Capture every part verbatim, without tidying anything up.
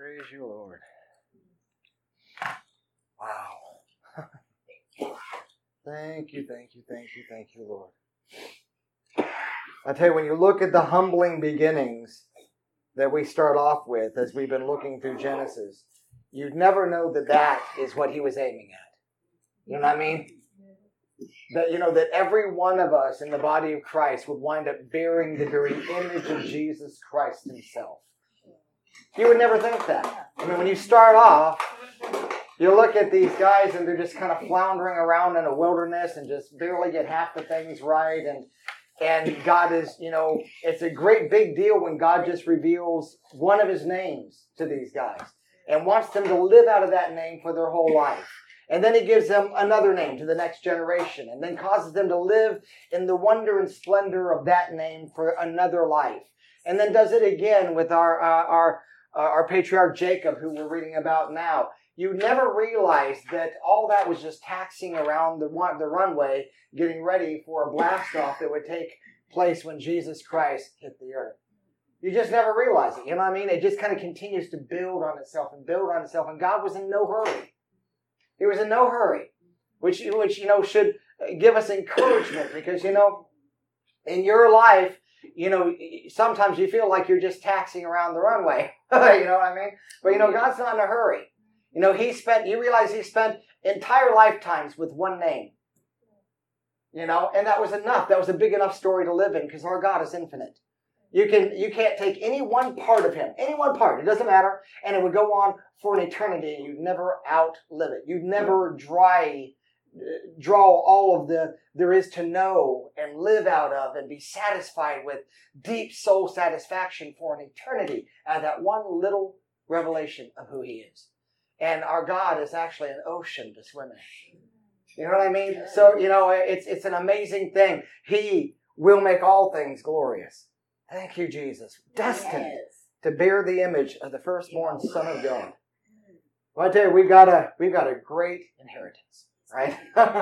Praise you, Lord. Wow. Thank you, thank you, thank you, thank you, Lord. I tell you, when you look at the humbling beginnings that we start off with as we've been looking through Genesis, you'd never know that that is what he was aiming at. You know what I mean? That, you know, that every one of us in the body of Christ would wind up bearing the very image of Jesus Christ himself. You would never think that. I mean, when you start off, you look at these guys and they're just kind of floundering around in a wilderness and just barely get half the things right. And and God is, you know, it's a great big deal when God just reveals one of his names to these guys and wants them to live out of that name for their whole life. And then he gives them another name to the next generation and then causes them to live in the wonder and splendor of that name for another life. And then does it again with our uh, our uh, our patriarch Jacob, who we're reading about now. You never realized that all that was just taxiing around the, the runway, getting ready for a blast off that would take place when Jesus Christ hit the earth. You just never realize it. You know what I mean? It just kind of continues to build on itself and build on itself. And God was in no hurry. He was in no hurry, which, which you know, should give us encouragement because, you know, in your life, you know, sometimes you feel like you're just taxiing around the runway. You know what I mean? But, you know, God's not in a hurry. You know, he spent, you realize he spent entire lifetimes with one name. You know, and that was enough. That was a big enough story to live in because our God is infinite. You can, you can't take any one part of him, any one part, it doesn't matter, and it would go on for an eternity and you'd never outlive it. You'd never dry, draw all of the there is to know and live out of and be satisfied with deep soul satisfaction for an eternity out of that one little revelation of who he is. And our God is actually an ocean to swim in. You know what I mean? So, you know, it's it's an amazing thing. He will make all things glorious. Thank you, Jesus. Destined yes. to bear the image of the firstborn Son of God. Well, I tell you, we've got a we've got a great inheritance, right?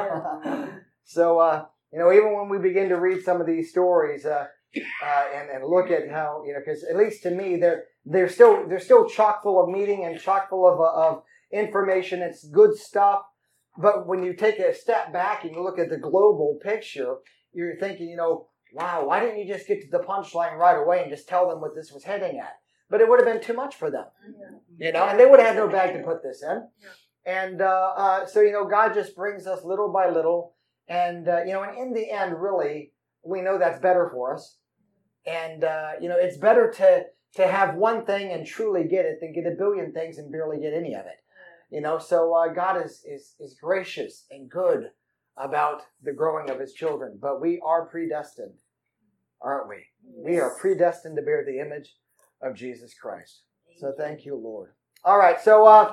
so, uh, you know, even when we begin to read some of these stories uh, uh, and and look at how, you know, because at least to me, they're they're still they're still chock full of meaning and chock full of of information. It's good stuff. But when you take a step back and you look at the global picture, you're thinking, you know, wow, why didn't you just get to the punchline right away and just tell them what this was heading at? But it would have been too much for them, you know, and they would have had no bag to put this in. And uh, uh, so, you know, God just brings us little by little. And, uh, you know, and in the end, really, we know that's better for us. And, uh, you know, it's better to, to have one thing and truly get it than get a billion things and barely get any of it. You know, so uh, God is, is, is gracious and good about the growing of his children. But we are predestined, aren't we? We are predestined to bear the image of Jesus Christ. So thank you, Lord. All right, so uh,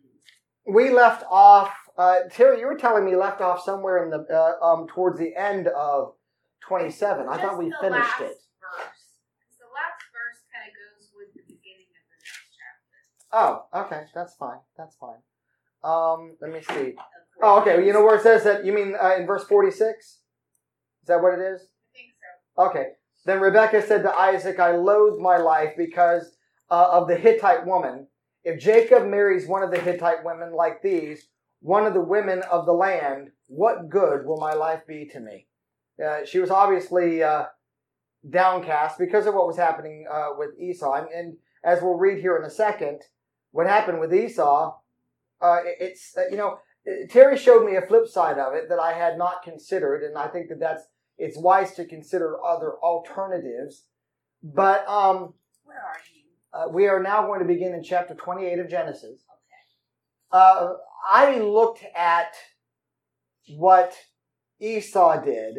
we left off, uh, Terry, you were telling me left off somewhere in the uh, um towards the end of twenty-seven. I thought we finished it. Verse. The last verse kind of goes with the beginning of the next chapter. Oh, okay, that's fine. That's fine. Um, let me see. Oh, okay. You know where it says that? You mean uh, in verse forty-six? Is that what it is? I think so. Okay. Then Rebekah said to Isaac, I loathe my life because uh, of the Hittite woman. If Jacob marries one of the Hittite women like these, one of the women of the land, what good will my life be to me? Uh, she was obviously uh, downcast because of what was happening uh, with Esau. And, and as we'll read here in a second, what happened with Esau, uh, it, it's, uh, you know, Terry showed me a flip side of it that I had not considered, and I think that that's it's wise to consider other alternatives. But um, where are you? Uh, we are now going to begin in chapter twenty-eight of Genesis. Okay. Uh, I looked at what Esau did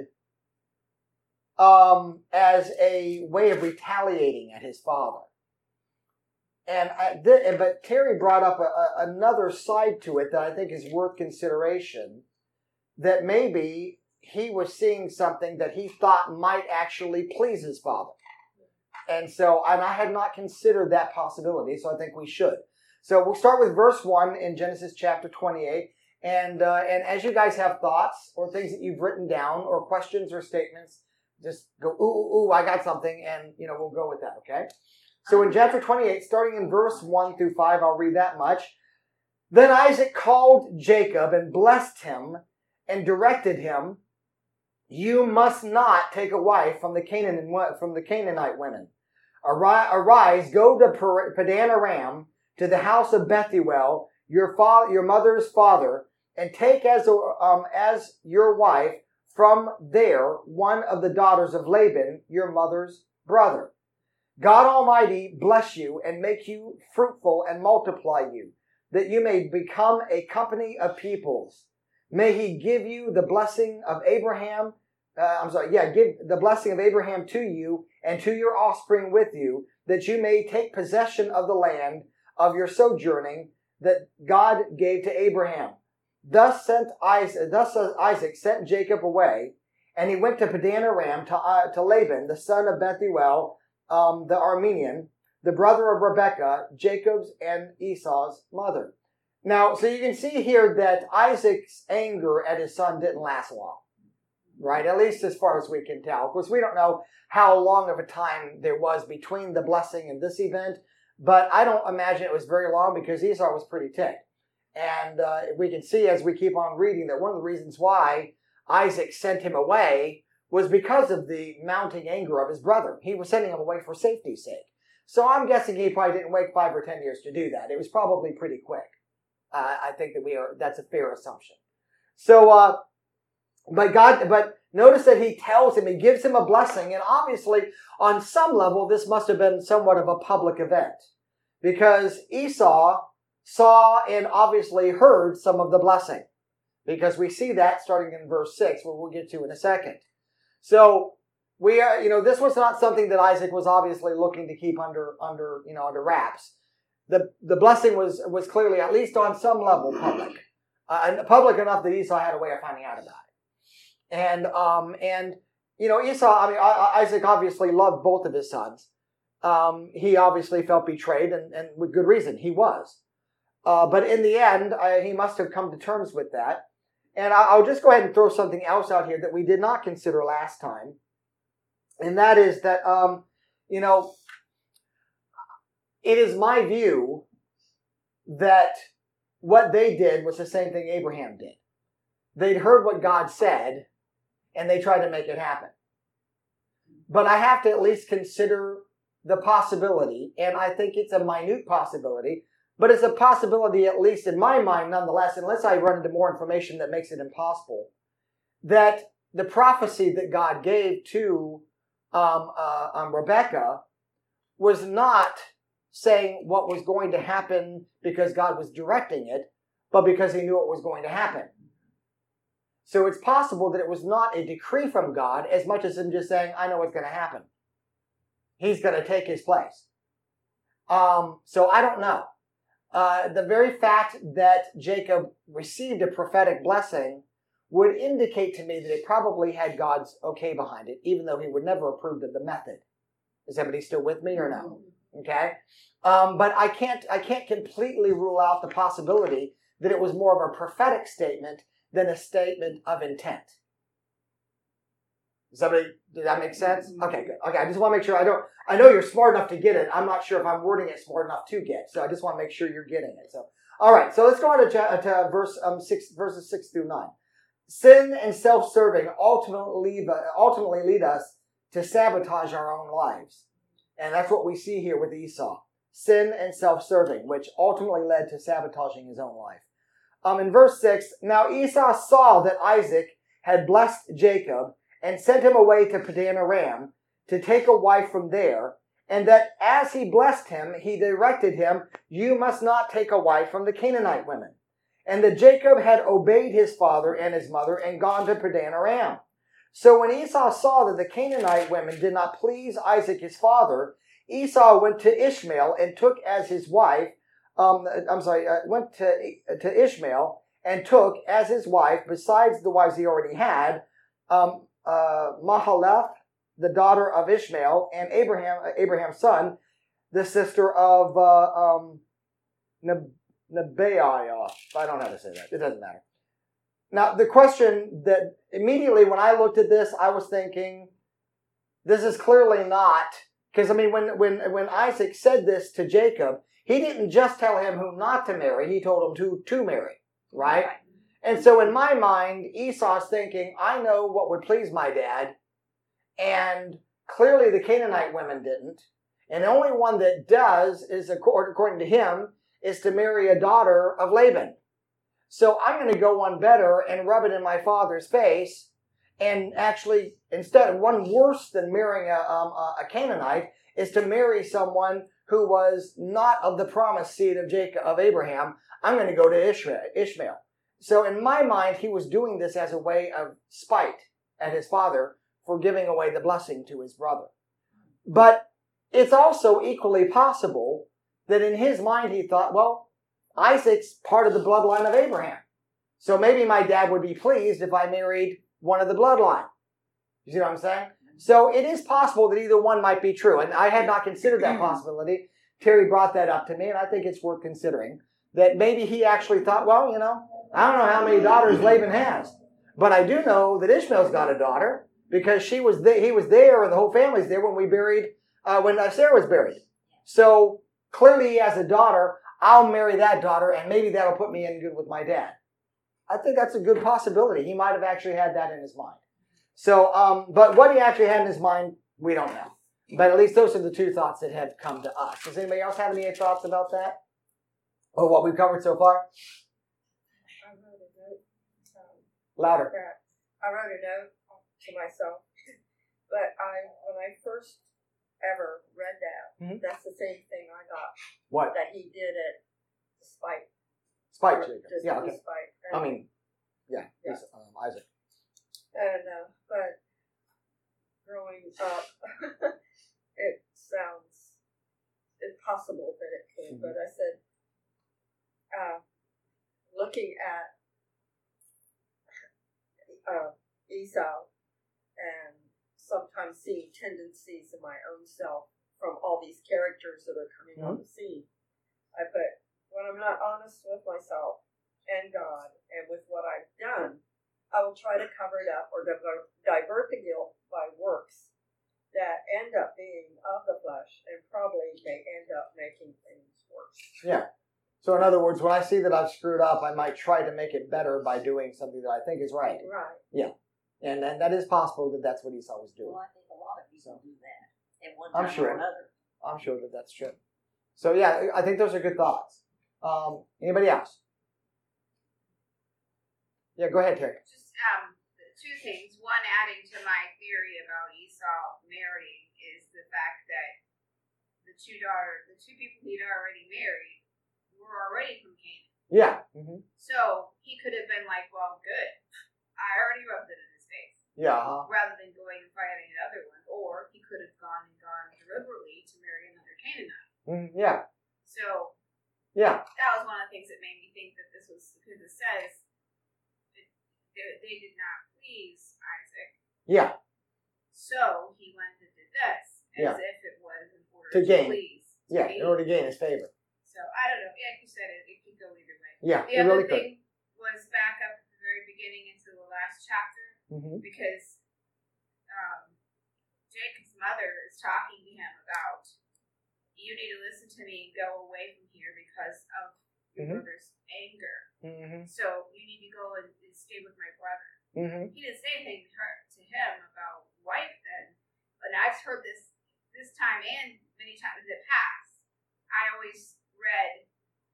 um, as a way of retaliating at his father. And I, th- but Terry brought up a, a, another side to it that I think is worth consideration, that maybe he was seeing something that he thought might actually please his father. And so, and I had not considered that possibility, so I think we should. So we'll start with verse one in Genesis chapter twenty-eight. And uh, and as you guys have thoughts or things that you've written down or questions or statements, just go, ooh, ooh, ooh, I got something, and, you know, we'll go with that, okay? So in chapter twenty-eight, starting in verse one through five, I'll read that much. Then Isaac called Jacob and blessed him and directed him, "You must not take a wife from the Canaan from the Canaanite women. Arise, go to Padan Aram, to the house of Bethuel, your father, your mother's father, and take as a, um, as your wife from there one of the daughters of Laban, your mother's brother. God Almighty bless you and make you fruitful and multiply you, that you may become a company of peoples. May He give you the blessing of Abraham." Uh, I'm sorry, yeah, give the blessing of Abraham to you and to your offspring with you, that you may take possession of the land of your sojourning that God gave to Abraham. Thus sent Isaac, thus Isaac sent Jacob away, and he went to Padan Aram to, uh, to Laban, the son of Bethuel, um, the Aramean, the brother of Rebekah, Jacob's and Esau's mother. Now, so you can see here that Isaac's anger at his son didn't last long. Right, at least as far as we can tell. Of course, we don't know how long of a time there was between the blessing and this event, but I don't imagine it was very long because Esau was pretty ticked. And uh, we can see as we keep on reading that one of the reasons why Isaac sent him away was because of the mounting anger of his brother. He was sending him away for safety's sake. So I'm guessing he probably didn't wait five or ten years to do that. It was probably pretty quick. Uh, I think that we are. That's a fair assumption. So, uh, But God, but notice that He tells him, He gives him a blessing, and obviously, on some level, this must have been somewhat of a public event, because Esau saw and obviously heard some of the blessing, because we see that starting in verse six, where we'll get to in a second. So we are, you know, this was not something that Isaac was obviously looking to keep under, under, you know, under wraps. The the blessing was was clearly, at least on some level, public, uh, and public enough that Esau had a way of finding out about it. And, um, and, you know, Esau, I mean, Isaac obviously loved both of his sons. Um, he obviously felt betrayed, and, and with good reason, he was. Uh, but in the end, I, he must have come to terms with that. And I, I'll just go ahead and throw something else out here that we did not consider last time. And that is that, um, you know, it is my view that what they did was the same thing Abraham did. They'd heard what God said, and they tried to make it happen. But I have to at least consider the possibility, and I think it's a minute possibility, but it's a possibility, at least in my mind nonetheless, unless I run into more information that makes it impossible, that the prophecy that God gave to um, uh, um, Rebekah was not saying what was going to happen because God was directing it, but because He knew it was going to happen. So it's possible that it was not a decree from God as much as Him just saying, I know what's going to happen. He's going to take His place. Um, so I don't know. Uh, the very fact that Jacob received a prophetic blessing would indicate to me that it probably had God's okay behind it, even though He would never approve of the method. Is everybody still with me or no? Okay. Um, but I can't, I can't completely rule out the possibility that it was more of a prophetic statement than a statement of intent. Does somebody, did that make sense? Okay, good. Okay, I just want to make sure I don't, I know you're smart enough to get it. I'm not sure if I'm wording it smart enough to get. So I just want to make sure you're getting it. So, all right. So let's go on to, to verse um six, verses six through nine. Sin and self-serving ultimately lead, ultimately lead us to sabotage our own lives, and that's what we see here with Esau. Sin and self-serving, which ultimately led to sabotaging his own life. Um, in verse six, now Esau saw that Isaac had blessed Jacob and sent him away to Padan Aram to take a wife from there, and that as he blessed him, he directed him, you must not take a wife from the Canaanite women. And that Jacob had obeyed his father and his mother and gone to Padan Aram. So when Esau saw that the Canaanite women did not please Isaac his father, Esau went to Ishmael and took as his wife Um, I'm sorry, uh, went to, to Ishmael and took as his wife, besides the wives he already had, um, uh, Mahalath, the daughter of Ishmael, and Abraham, uh, Abraham's son, the sister of uh, um, Nebaioth. I don't know how to say that. It doesn't matter. Now, the question that immediately when I looked at this, I was thinking, this is clearly not Because, I mean, when, when, when Isaac said this to Jacob, he didn't just tell him who not to marry, he told him who to marry, right? Right. And so in my mind, Esau's thinking, I know what would please my dad, and clearly the Canaanite women didn't. And the only one that does, is according to him, is to marry a daughter of Laban. So I'm going to go one better and rub it in my father's face, and actually, instead, one worse than marrying a, um, a Canaanite is to marry someone who was not of the promised seed of Jacob, of Abraham. I'm going to go to Ishmael. So in my mind, he was doing this as a way of spite at his father for giving away the blessing to his brother. But it's also equally possible that in his mind he thought, well, Isaac's part of the bloodline of Abraham. So maybe my dad would be pleased if I married one of the bloodline. You see what I'm saying? So it is possible that either one might be true. And I had not considered that possibility. Terry brought that up to me, and I think it's worth considering. That maybe he actually thought, well, you know, I don't know how many daughters Laban has, but I do know that Ishmael's got a daughter because she was there, he was there, and the whole family's there when we buried, uh, when Sarah was buried. So clearly he has a daughter. I'll marry that daughter, and maybe that'll put me in good with my dad. I think that's a good possibility. He might have actually had that in his mind. So, um, but what he actually had in his mind, we don't know. But at least those are the two thoughts that have come to us. Does anybody else have any thoughts about that? Or what we've covered so far? I wrote a note. Um, Louder. that I wrote a note to myself, but I when I first ever read that, Mhm. that's the same thing I got. What? That he did it despite. Spite or Jacob. Just Yeah, okay. despite. I mean, yeah, Yeah. he's, um, Isaac. And uh, but growing up, it sounds impossible that it came. Mhm. But I said, uh, looking at uh, Esau and sometimes seeing tendencies in my own self from all these characters that are coming on the scene, I put, when I'm not honest with myself and God and with what I've done, I will try to cover it up or divert, divert the guilt by works that end up being of the flesh and probably may end up making things worse. Yeah. So in other words, when I see that I've screwed up, I might try to make it better by doing something that I think is right. Right. Yeah. And and that is possible that that's what Esau was doing. Well, I think a lot of people do that at one I'm time sure. or another. I'm sure that that's true. So yeah, I think those are good thoughts. Um, anybody else? Yeah, go ahead, Terry. Just um, two things. One, adding to my theory about Esau marrying is the fact that the two daughter, the two people he'd already married, were already from Canaan. Yeah. Mm-hmm. So he could have been like, "Well, good. I already rubbed it in his face," Yeah. Uh-huh. rather than going and finding another one. Or he could have gone and gone deliberately to marry another Canaanite. Mm-hmm. Yeah. So Yeah. that was one of the things that made me think that this was, because it says it, they, they did not please Isaac. Yeah. So he went and did this, as Yeah. if it was in order To to, gain. please. to Yeah. gain. In order to gain his favor. So I don't know. Like you said, it, it could go either way. Yeah. The It other really could. thing was back up at the very beginning into the last chapter, Mm-hmm. because um, Jacob's mother is talking to him about, you need to listen to me and go away from here because of your Mhm. brother's anger. Mm-hmm. So you need to go and, and stay with my brother. Mm-hmm. He didn't say anything to her to him about wife then, but I've heard this this time and many times in the past. I always read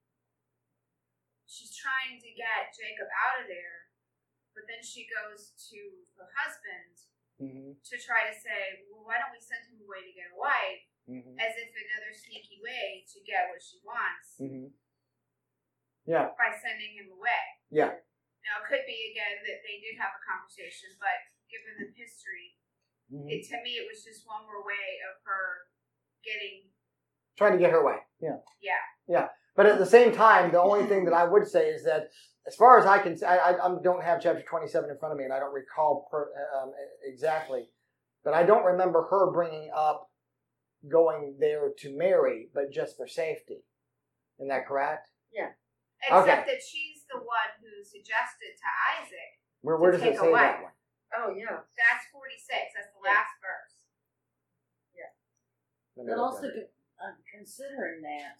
she's trying to get Jacob out of there, but then she goes to her husband Mm-hmm. to try to say, well, why don't we send him away to get a wife, Mm-hmm. as if another sneaky way to get what she wants Mm-hmm. Yeah. by sending him away. Yeah. Now, it could be, again, that they did have a conversation, but given the history, Mm-hmm. it, to me, it was just one more way of her getting, Trying to get her way. Yeah. yeah. But at the same time, the only thing that I would say is that, as far as I can, I, I don't have chapter twenty-seven in front of me, and I don't recall per, um, exactly, but I don't remember her bringing up going there to marry, but just for safety. Isn't that correct? Except Okay. that she's the one who suggested to Isaac. Where where To does it take say a that wife. one? Oh yeah. That's forty-six. That's the Yeah. last verse. Let me But look also, at it. con- uh, considering that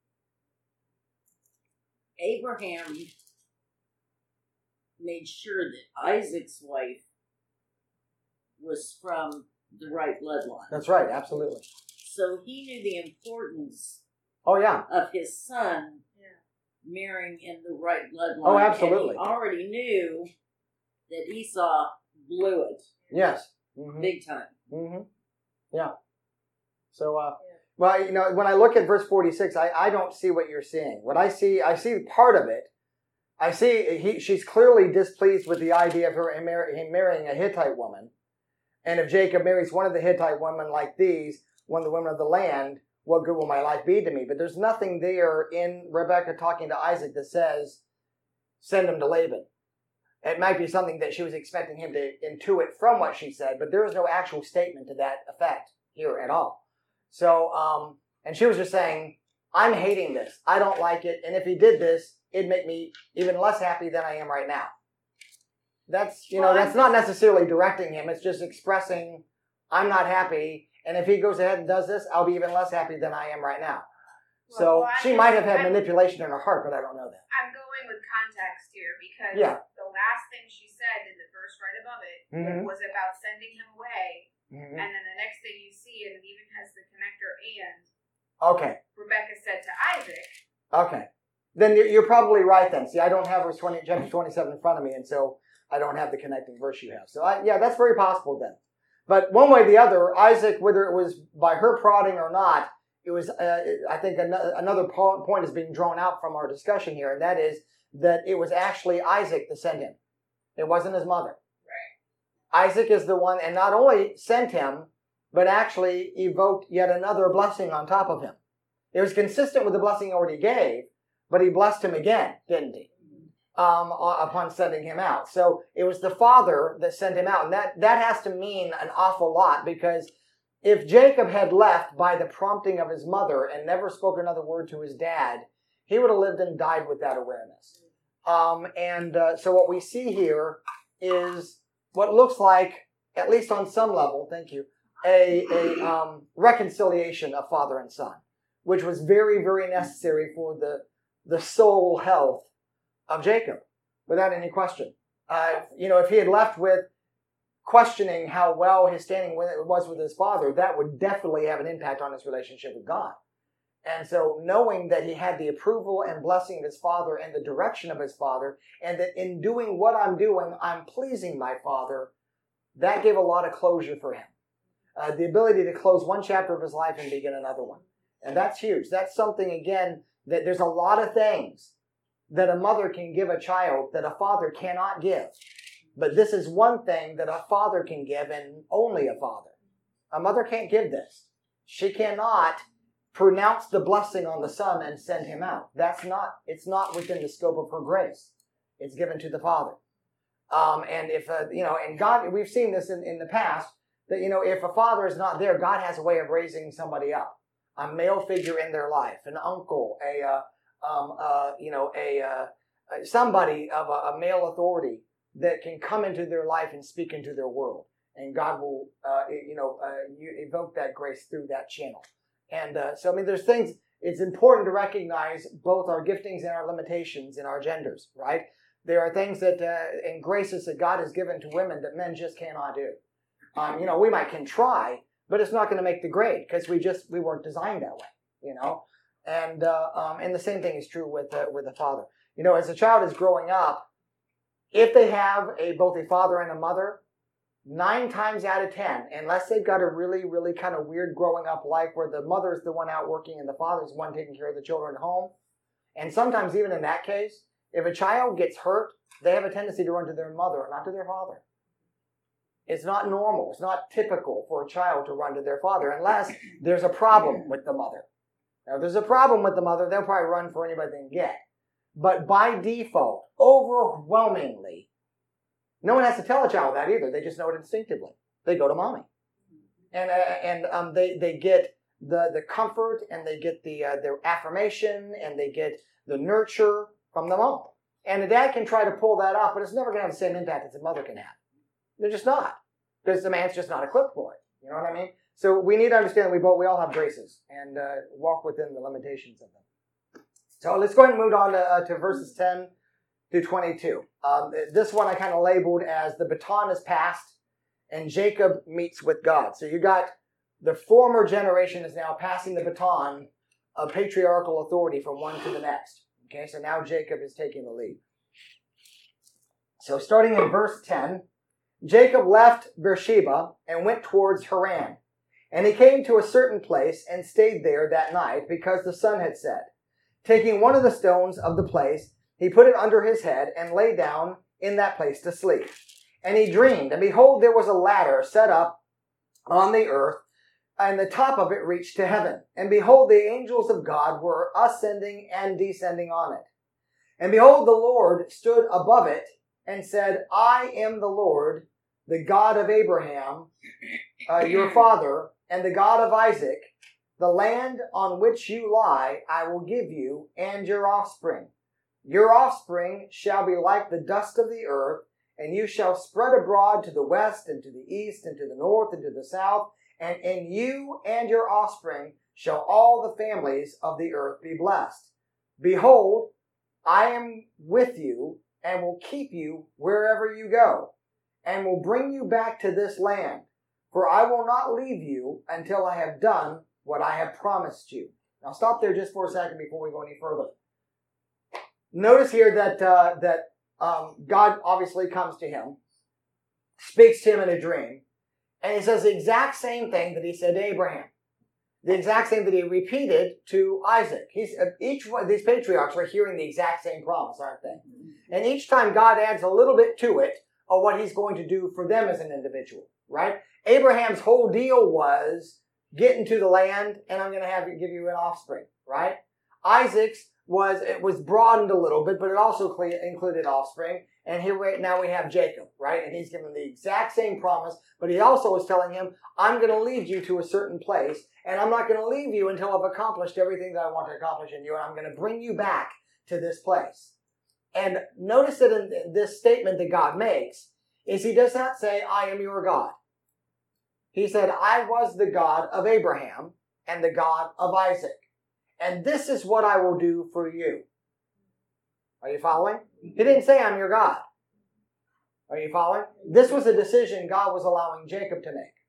Abraham made sure that Isaac's wife was from the right bloodline. That's right, absolutely. So he knew the importance Oh, yeah. of his son Yeah. marrying in the right bloodline. Oh, absolutely. And he already knew that Esau blew it Yes. Mm-hmm. big time. Mm-hmm. Yeah. So, uh, Yeah. well, you know, when I look at verse forty-six, I, I don't see what you're seeing. What I see, I see part of it. I see he, she's clearly displeased with the idea of her him mar- him marrying a Hittite woman. And if Jacob marries one of the Hittite women like these, one of the women of the land, what good will my life be to me? But there's nothing there in Rebekah talking to Isaac that says, send him to Laban. It might be something that she was expecting him to intuit from what she said, but there is no actual statement to that effect here at all. So, um, and she was just saying, I'm hating this. I don't like it. And if he did this, it'd make me even less happy than I am right now. That's, you know, that's not necessarily directing him. It's just expressing, I'm not happy. And if he goes ahead and does this, I'll be even less happy than I am right now. So Well, well, she I'm might just- have had I'm- manipulation in her heart, but I don't know that. I'm going with context here because Yeah. the last thing she said in the verse right above it Mhm. was about sending him away, Mhm. and then the next thing you see, and it even has the connector and Okay. Rebecca said to Isaac, Okay. Then you're you're probably right then. See, I don't have verse twenty, chapter twenty-seven in front of me, and so I don't have the connecting verse you have. So, I, yeah, that's very possible then. But one way or the other, Isaac, whether it was by her prodding or not, it was, uh, I think an- another po- point is being drawn out from our discussion here, and that is that it was actually Isaac that sent him. It wasn't his mother. right? Isaac is the one, and not only sent him, but actually evoked yet another blessing on top of him. It was consistent with the blessing he already gave, but he blessed him again, didn't he? Um, upon sending him out. So it was the father that sent him out. And that, that has to mean an awful lot, because if Jacob had left by the prompting of his mother and never spoke another word to his dad, he would have lived and died with that awareness. Um, and uh, so what we see here is what looks like, at least on some level, thank you, a, a um, reconciliation of father and son, which was very, very necessary for the, the soul health of Jacob, without any question. Uh, you know, if he had left with questioning how well his standing was with his father, that would definitely have an impact on his relationship with God. And so knowing that he had the approval and blessing of his father and the direction of his father, and that in doing what I'm doing, I'm pleasing my father, that gave a lot of closure for him. Uh, the ability to close one chapter of his life and begin another one. And that's huge. That's something, again, that there's a lot of things that a mother can give a child that a father cannot give. But this is one thing that a father can give, and only a father. A mother can't give this. She cannot pronounce the blessing on the son and send him out. That's not, it's not within the scope of her grace. It's given to the father. Um, and if, uh, you know, and God, we've seen this in, in the past, that, you know, if a father is not there, God has a way of raising somebody up. A male figure in their life, an uncle, a, uh, Um, uh, you know, a uh, somebody of a, a male authority that can come into their life and speak into their world, and God will, uh, you know, uh, you evoke that grace through that channel. And uh, so, I mean, there's things. It's important to recognize both our giftings and our limitations in our genders, right? There are things that uh, and graces that God has given to women that men just cannot do. Um, you know, we might can try, but it's not going to make the grade because we just we weren't designed that way. You know. And uh, um, and the same thing is true with uh, with a father. You know, as a child is growing up, if they have a both a father and a mother, nine times out of ten, unless they've got a really, really kind of weird growing up life where the mother is the one out working and the father's the one taking care of the children at home, and sometimes even in that case, if a child gets hurt, they have a tendency to run to their mother, not to their father. It's not normal. It's not typical for a child to run to their father unless there's a problem with the mother. Now, if there's a problem with the mother, they'll probably run for anybody they can get. But by default, overwhelmingly, no one has to tell a child that either. They just know it instinctively. They go to mommy. And uh, and um, they, they get the, the comfort, and they get the uh, their affirmation, and they get the nurture from the mom. And the dad can try to pull that off, but it's never going to have the same impact as the mother can have. They're just not. Because the man's just not equipped for it. You know what I mean? So we need to understand that we both we all have graces and uh, walk within the limitations of them. So let's go ahead and move on to, uh, to verses ten to twenty-two. Um, this one I kind of labeled as the baton is passed and Jacob meets with God. So you got the former generation is now passing the baton of patriarchal authority from one to the next. Okay, so now Jacob is taking the lead. So starting in verse ten, Jacob left Beersheba and went towards Haran. And he came to a certain place and stayed there that night because the sun had set. Taking one of the stones of the place, he put it under his head and lay down in that place to sleep. And he dreamed, and behold, there was a ladder set up on the earth, and the top of it reached to heaven. And behold, the angels of God were ascending and descending on it. And behold, the Lord stood above it and said, I am the Lord, the God of Abraham, uh, your father, and the God of Isaac. The land on which you lie, I will give you and your offspring. Your offspring shall be like the dust of the earth, and you shall spread abroad to the west and to the east and to the north and to the south, and in you and your offspring shall all the families of the earth be blessed. Behold, I am with you and will keep you wherever you go, and will bring you back to this land. For I will not leave you until I have done what I have promised you. Now stop there just for a second before we go any further. Notice here that uh, that um, God obviously comes to him, speaks to him in a dream, and he says the exact same thing that he said to Abraham. The exact same that he repeated to Isaac. He's, uh, each one of these patriarchs are hearing the exact same promise, aren't they? And each time God adds a little bit to it of what he's going to do for them as an individual, right? Abraham's whole deal was getting to the land, and I'm going to have you give you an offspring, right? Isaac's was it was broadened a little bit, but it also included offspring. And here we, now we have Jacob, right? And he's given the exact same promise, but he also is telling him, I'm going to lead you to a certain place, and I'm not going to leave you until I've accomplished everything that I want to accomplish in you, and I'm going to bring you back to this place. And notice that in this statement that God makes is he does not say, I am your God. He said, I was the God of Abraham and the God of Isaac. And this is what I will do for you. Are you following? He didn't say, I'm your God. Are you following? This was a decision God was allowing Jacob to make.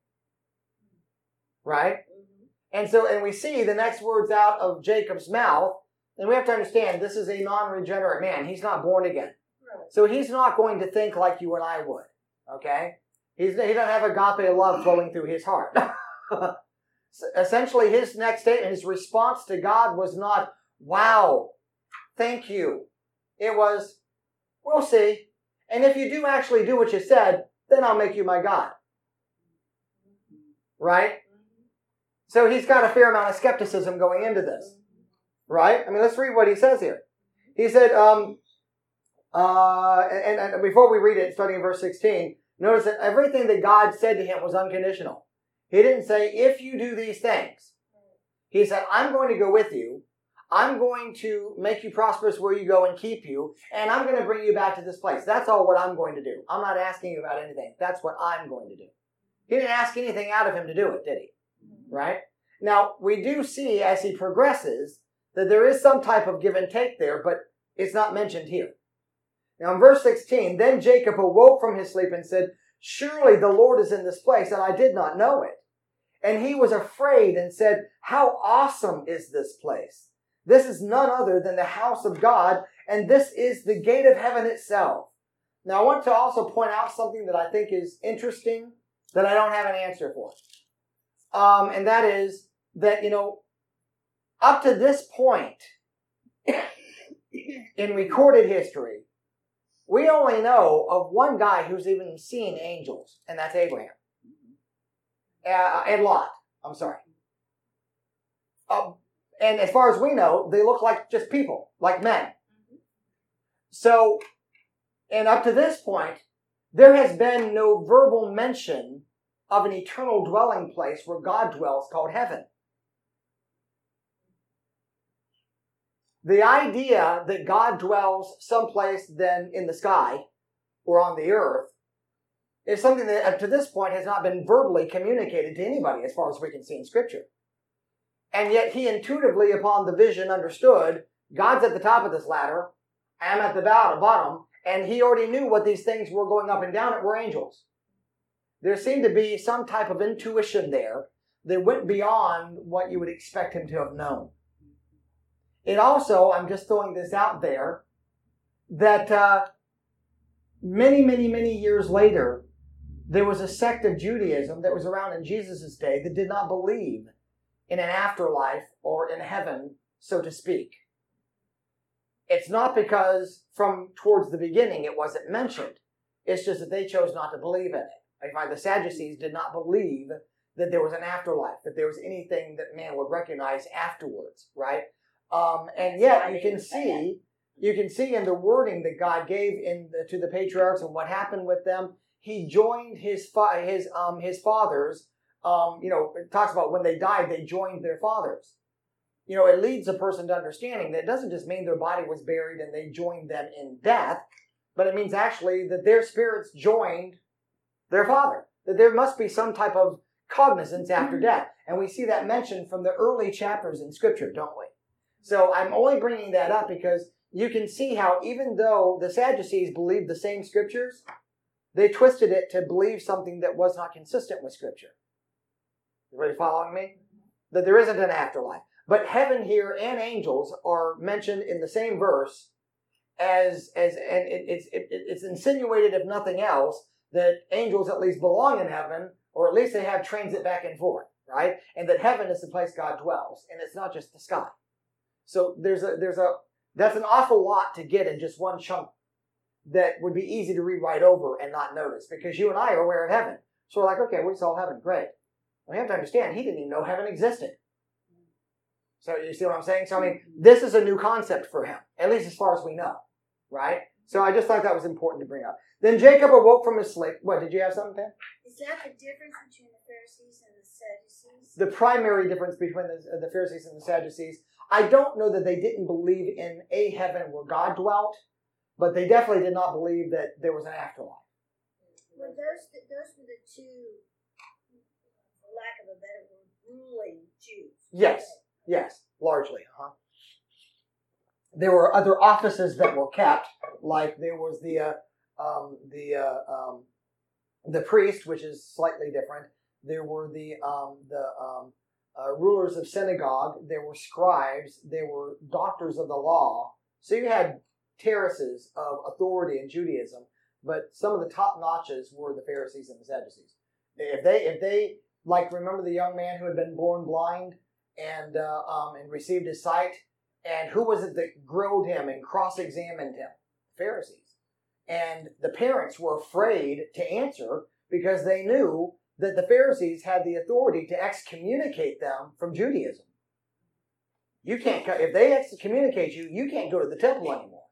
Right? And so, and we see the next words out of Jacob's mouth, and we have to understand this is a non-regenerate man. He's not born again. So he's not going to think like you and I would. Okay? He's, he doesn't have agape love flowing through his heart. Essentially, his next statement, his response to God was not, wow, thank you. It was, we'll see. And if you do actually do what you said, then I'll make you my God. Right? So he's got a fair amount of skepticism going into this. Right? I mean, let's read what he says here. He said, um, uh, and, and before we read it, starting in verse sixteen, notice that everything that God said to him was unconditional. He didn't say, if you do these things. He said, I'm going to go with you. I'm going to make you prosperous where you go and keep you. And I'm going to bring you back to this place. That's all what I'm going to do. I'm not asking you about anything. That's what I'm going to do. He didn't ask anything out of him to do it, did he? Right? Now, we do see as he progresses that there is some type of give and take there, but it's not mentioned here. Now in verse sixteen, then Jacob awoke from his sleep and said, surely the Lord is in this place, and I did not know it. And he was afraid and said, how awesome is this place? This is none other than the house of God, and this is the gate of heaven itself. Now I want to also point out something that I think is interesting that I don't have an answer for. Um, and that is that, you know, up to this point in recorded history, we only know of one guy who's even seen angels, and that's Abraham. Uh, and Lot, I'm sorry. Uh, and as far as we know, they look like just people, like men. So, and up to this point, there has been no verbal mention of an eternal dwelling place where God dwells called heaven. The idea that God dwells someplace then in the sky or on the earth is something that up to this point has not been verbally communicated to anybody as far as we can see in Scripture. And yet he intuitively, upon the vision, understood God's at the top of this ladder, I'm at the bottom, and he already knew what these things were going up and down it were angels. There seemed to be some type of intuition there that went beyond what you would expect him to have known. It also, I'm just throwing this out there, that uh, many, many, many years later, there was a sect of Judaism that was around in Jesus' day that did not believe in an afterlife or in heaven, so to speak. It's not because from towards the beginning it wasn't mentioned. It's just that they chose not to believe in it. I find the Sadducees did not believe that there was an afterlife, that there was anything that man would recognize afterwards, right? Um, and yet you can see, you can see in the wording that God gave in the, to the patriarchs and what happened with them. He joined his fa- his um his fathers. Um, you know, it talks about when they died, they joined their fathers. You know, it leads a person to understanding that it doesn't just mean their body was buried and they joined them in death, but it means actually that their spirits joined their father. That there must be some type of cognizance after death. And we see that mentioned from the early chapters in Scripture, don't we? So I'm only bringing that up because you can see how even though the Sadducees believed the same Scriptures, they twisted it to believe something that was not consistent with Scripture. Everybody following me? That there isn't an afterlife. But heaven here and angels are mentioned in the same verse as, as and it, it's, it, it's insinuated, if nothing else, that angels at least belong in heaven, or at least they have transit back and forth, right? And that heaven is the place God dwells, and it's not just the sky. So there's a there's a that's an awful lot to get in just one chunk that would be easy to read right over and not notice, because you and I are aware of heaven. So we're like, okay, we saw heaven, great. We have to understand, he didn't even know heaven existed. So you see what I'm saying? So I mean, this is a new concept for him, at least as far as we know, right? So I just thought that was important to bring up. Then Jacob awoke from his sleep. What, did you have something, Pam? Is that the difference between the Pharisees and the Sadducees? The primary difference between the, the Pharisees and the Sadducees, I don't know that they didn't believe in a heaven where God dwelt, but they definitely did not believe that there was an afterlife. Well, those, those were the two, for lack of a better word, ruling Jews. Yes, yes, largely, huh? There were other offices that were kept, like there was the uh, um, the uh, um, the priest, which is slightly different. There were the um, the um, uh, rulers of synagogue. There were scribes. There were doctors of the law. So you had terraces of authority in Judaism, but some of the top notches were the Pharisees and the Sadducees. If they if they like remember the young man who had been born blind and uh, um, and received his sight. And who was it that grilled him and cross-examined him? Pharisees. And the parents were afraid to answer because they knew that the Pharisees had the authority to excommunicate them from Judaism. You can't, if they excommunicate you, you can't go to the temple anymore.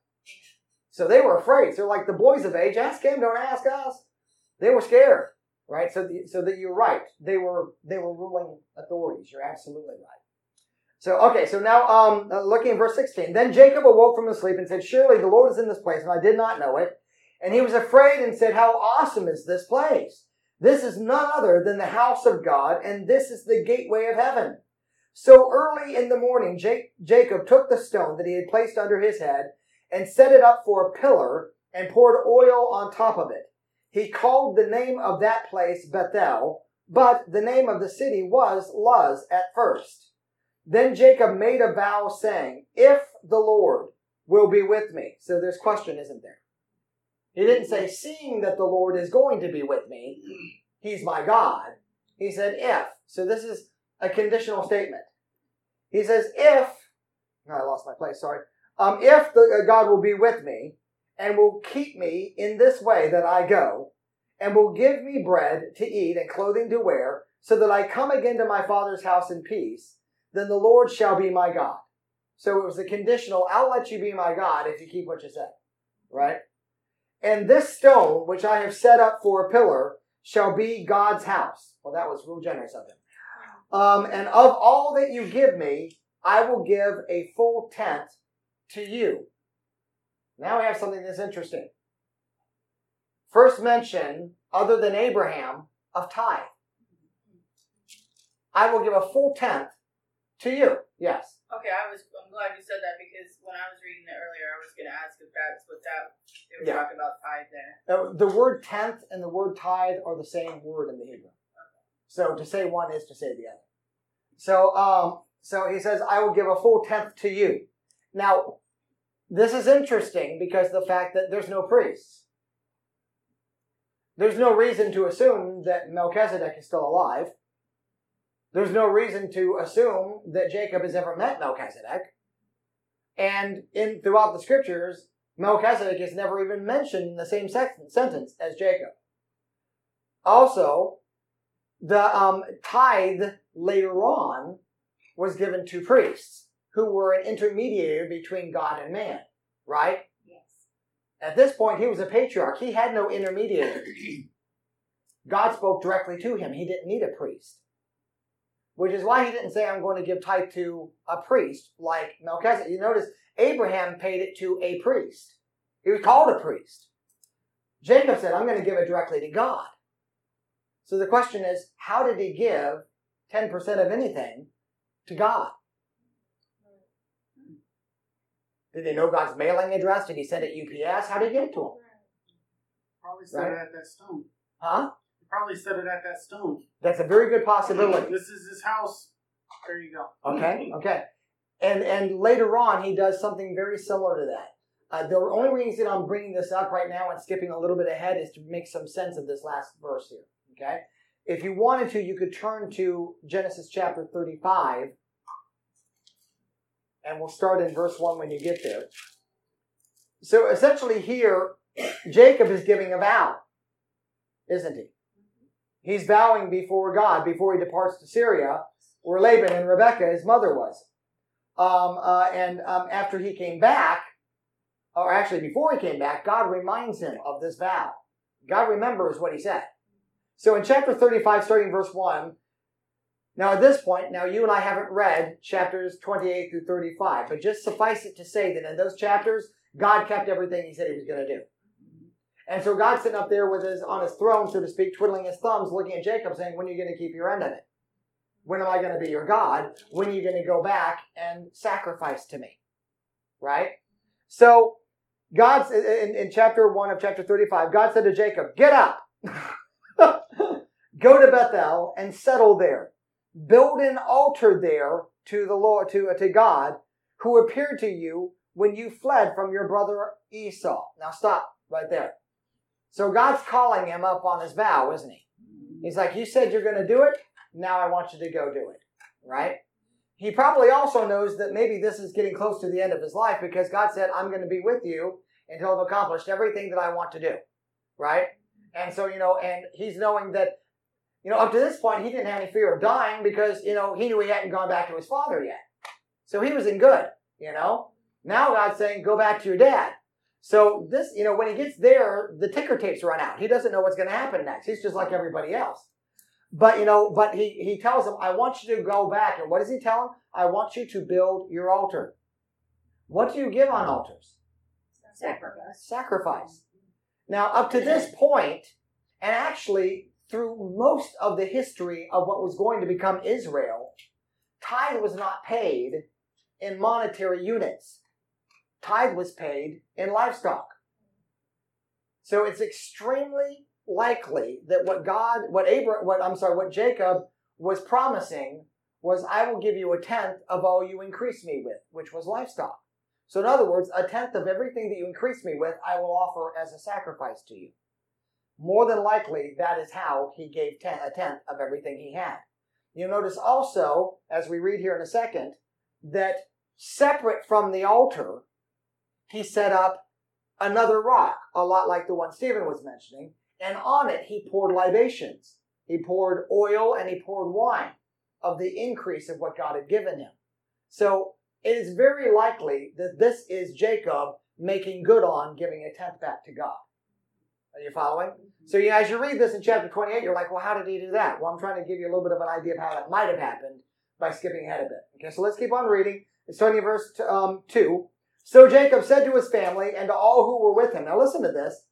So they were afraid. So like the boys of age, ask him, don't ask us. They were scared, right? So, the, so that you're right. They were, they were ruling authorities. You're absolutely right. So, okay, so now um, uh, looking at verse sixteen. Then Jacob awoke from his sleep and said, surely the Lord is in this place, and I did not know it. And he was afraid and said, how awesome is this place? This is none other than the house of God, and this is the gateway of heaven. So early in the morning, J- Jacob took the stone that he had placed under his head and set it up for a pillar and poured oil on top of it. He called the name of that place Bethel, but the name of the city was Luz at first. Then Jacob made a vow saying, if the Lord will be with me. So there's question, isn't there? He didn't say, seeing that the Lord is going to be with me, he's my God. He said, if. So this is a conditional statement. He says, if, no, I lost my place, sorry. Um, if the, uh, God will be with me and will keep me in this way that I go, and will give me bread to eat and clothing to wear, so that I come again to my father's house in peace, then the Lord shall be my God. So it was a conditional, I'll let you be my God if you keep what you said. Right? And this stone, which I have set up for a pillar, shall be God's house. Well, that was real generous of him. Um, and of all that you give me, I will give a full tenth to you. Now we have something that's interesting. First mention other than Abraham of tithe. I will give a full tenth to you. Yes. Okay, I was. I'm glad you said that because when I was reading it earlier, I was going to ask if that's what that they were Yeah. talking about tithe there. Uh, the word tenth and the word tithe are the same word in the Hebrew. So to say one is to say the other. So, um, so he says, I will give a full tenth to you. Now, this is interesting because the fact that there's no priests. There's no reason to assume that Melchizedek is still alive. There's no reason to assume that Jacob has ever met Melchizedek. And in throughout the scriptures, Melchizedek is never even mentioned in the same sentence as Jacob. Also, the um, tithe later on was given to priests who were an intermediary between God and man, right? Yes. At this point, he was a patriarch. He had no intermediary. God spoke directly to him. He didn't need a priest. Which is why he didn't say, I'm going to give tithe to a priest like Melchizedek. You notice Abraham paid it to a priest. He was called a priest. Jacob said, I'm going to give it directly to God. So the question is, how did he give ten percent of anything to God? Did he know God's mailing address? Did he send it U P S? How did he get it to him? Probably set Right. it at that stone. Huh? He probably set it at that stone. That's a very good possibility. This is his house. There you go. Okay, okay. And and later on, he does something very similar to that. Uh, the only reason I'm bringing this up right now and skipping a little bit ahead is to make some sense of this last verse here. Okay? If you wanted to, you could turn to Genesis chapter thirty-five, and we'll start in verse one when you get there. So essentially here, Jacob is giving a vow, isn't he? He's vowing before God before he departs to Syria, where Laban and Rebekah, his mother, was. Um, uh, and um, after he came back, or actually before he came back, God reminds him of this vow. God remembers what he said. So in chapter thirty-five, starting verse one, now at this point, now you and I haven't read chapters twenty-eight through thirty-five, but just suffice it to say that in those chapters, God kept everything he said he was going to do. And so God's sitting up there with his on his throne, so to speak, twiddling his thumbs, looking at Jacob, saying, when are you going to keep your end of it? When am I going to be your God? When are you going to go back and sacrifice to me? Right? So God's in, in chapter one of chapter thirty-five, God said to Jacob, get up, go to Bethel and settle there. Build an altar there to the Lord, to, to God, who appeared to you when you fled from your brother Esau. Now stop right there. So God's calling him up on his vow, isn't he? He's like, you said you're going to do it. Now I want you to go do it. Right? He probably also knows that maybe this is getting close to the end of his life because God said, I'm going to be with you until I've accomplished everything that I want to do. Right? And so, you know, and he's knowing that, you know, up to this point, he didn't have any fear of dying because, you know, he knew he hadn't gone back to his father yet. So he was in good, you know. Now God's saying, go back to your dad. So this, you know, when he gets there, the ticker tapes run out. He doesn't know what's going to happen next. He's just like everybody else. But, you know, but he, he tells him, I want you to go back. And what does he tell him? I want you to build your altar. What do you give on altars? Sacrifice. Sacrifice. Now, up to this point, and actually through most of the history of what was going to become Israel, tithe was not paid in monetary units. Tithe was paid in livestock. So it's extremely likely that what God, what Abraham, what I'm sorry, what Jacob was promising was, I will give you a tenth of all you increase me with, which was livestock. So in other words, a tenth of everything that you increase me with, I will offer as a sacrifice to you. More than likely, that is how he gave ten, a tenth of everything he had. You'll notice also, as we read here in a second, that separate from the altar, he set up another rock, a lot like the one Stephen was mentioning, and on it he poured libations. He poured oil and he poured wine of the increase of what God had given him. So it is very likely that this is Jacob making good on giving a tenth back to God. Are you following? So you, as you read this in chapter twenty-eight, you're like, well, how did he do that? Well, I'm trying to give you a little bit of an idea of how that might have happened by skipping ahead a bit. Okay, so let's keep on reading. It's starting in verse um, two. So Jacob said to his family and to all who were with him, now listen to this,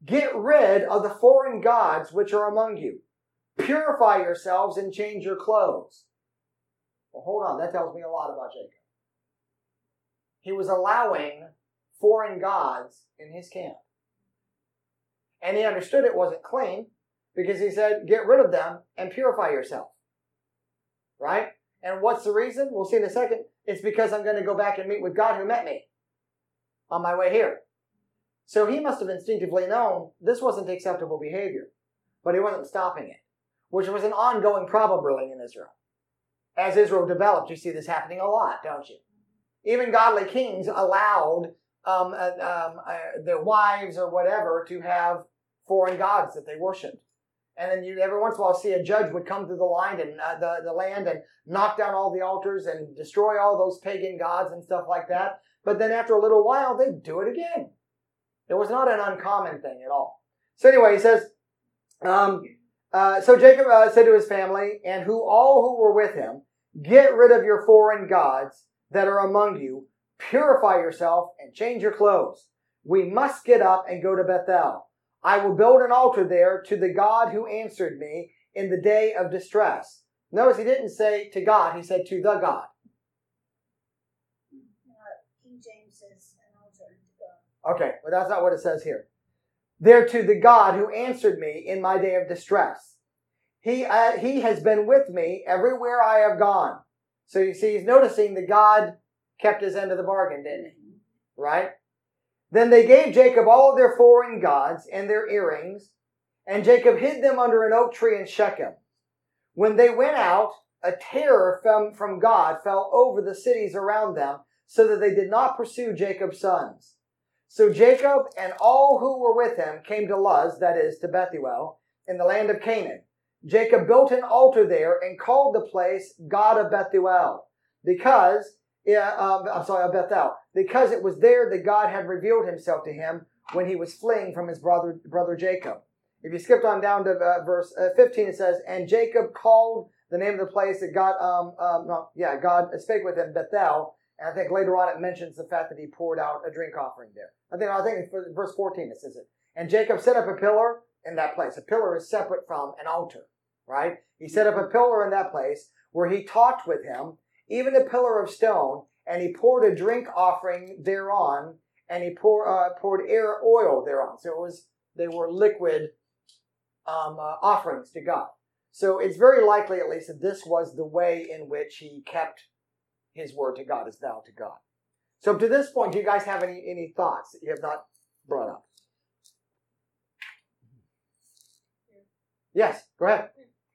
Get rid of the foreign gods which are among you. Purify yourselves and change your clothes. Well, hold on. That tells me a lot about Jacob. He was allowing foreign gods in his camp. And he understood it wasn't clean because he said, get rid of them and purify yourself. Right? And what's the reason? We'll see in a second. It's because I'm going to go back and meet with God who met me on my way here. So he must have instinctively known this wasn't acceptable behavior, but he wasn't stopping it, which was an ongoing problem really in Israel. As Israel developed, you see this happening a lot, don't you? Even godly kings allowed um, uh, um, uh, their wives or whatever to have foreign gods that they worshipped. And then you every once in a while see a judge would come through the line and uh, the, the land and knock down all the altars and destroy all those pagan gods and stuff like that. But then after a little while, they'd do it again. It was not an uncommon thing at all. So anyway, he says, um, uh, so Jacob uh, said to his family, and who all who were with him, get rid of your foreign gods that are among you, purify yourself and change your clothes. We must get up and go to Bethel. I will build an altar there to the God who answered me in the day of distress. Notice he didn't say to God, he said to the God. King James says an altar to God. Okay, well that's not what it says here. There to the God who answered me in my day of distress. He, uh, he has been with me everywhere I have gone. So you see, he's noticing that God kept his end of the bargain, didn't he? Right? Then they gave Jacob all of their foreign gods and their earrings, and Jacob hid them under an oak tree in Shechem. When they went out, a terror from, from God fell over the cities around them, so that they did not pursue Jacob's sons. So Jacob and all who were with him came to Luz, that is, to Bethuel, in the land of Canaan. Jacob built an altar there and called the place God of Bethuel, because, yeah, um, I'm sorry, of Bethel, because it was there that God had revealed himself to him when he was fleeing from his brother, brother Jacob. If you skipped on down to uh, verse uh, fifteen, it says, and Jacob called the name of the place that God, um, um, no, yeah, God spake with him, Bethel. And I think later on it mentions the fact that he poured out a drink offering there. I think, I think in verse fourteen it says it. And Jacob set up a pillar in that place. A pillar is separate from an altar, right? He set up a pillar in that place where he talked with him, even a pillar of stone, and he poured a drink offering thereon, and he pour, uh, poured air oil thereon. So it was, they were liquid um, uh, offerings to God. So it's very likely, at least, that this was the way in which he kept his word to God, his vow to God. So up to this point, do you guys have any, any thoughts that you have not brought up? Yes, go ahead.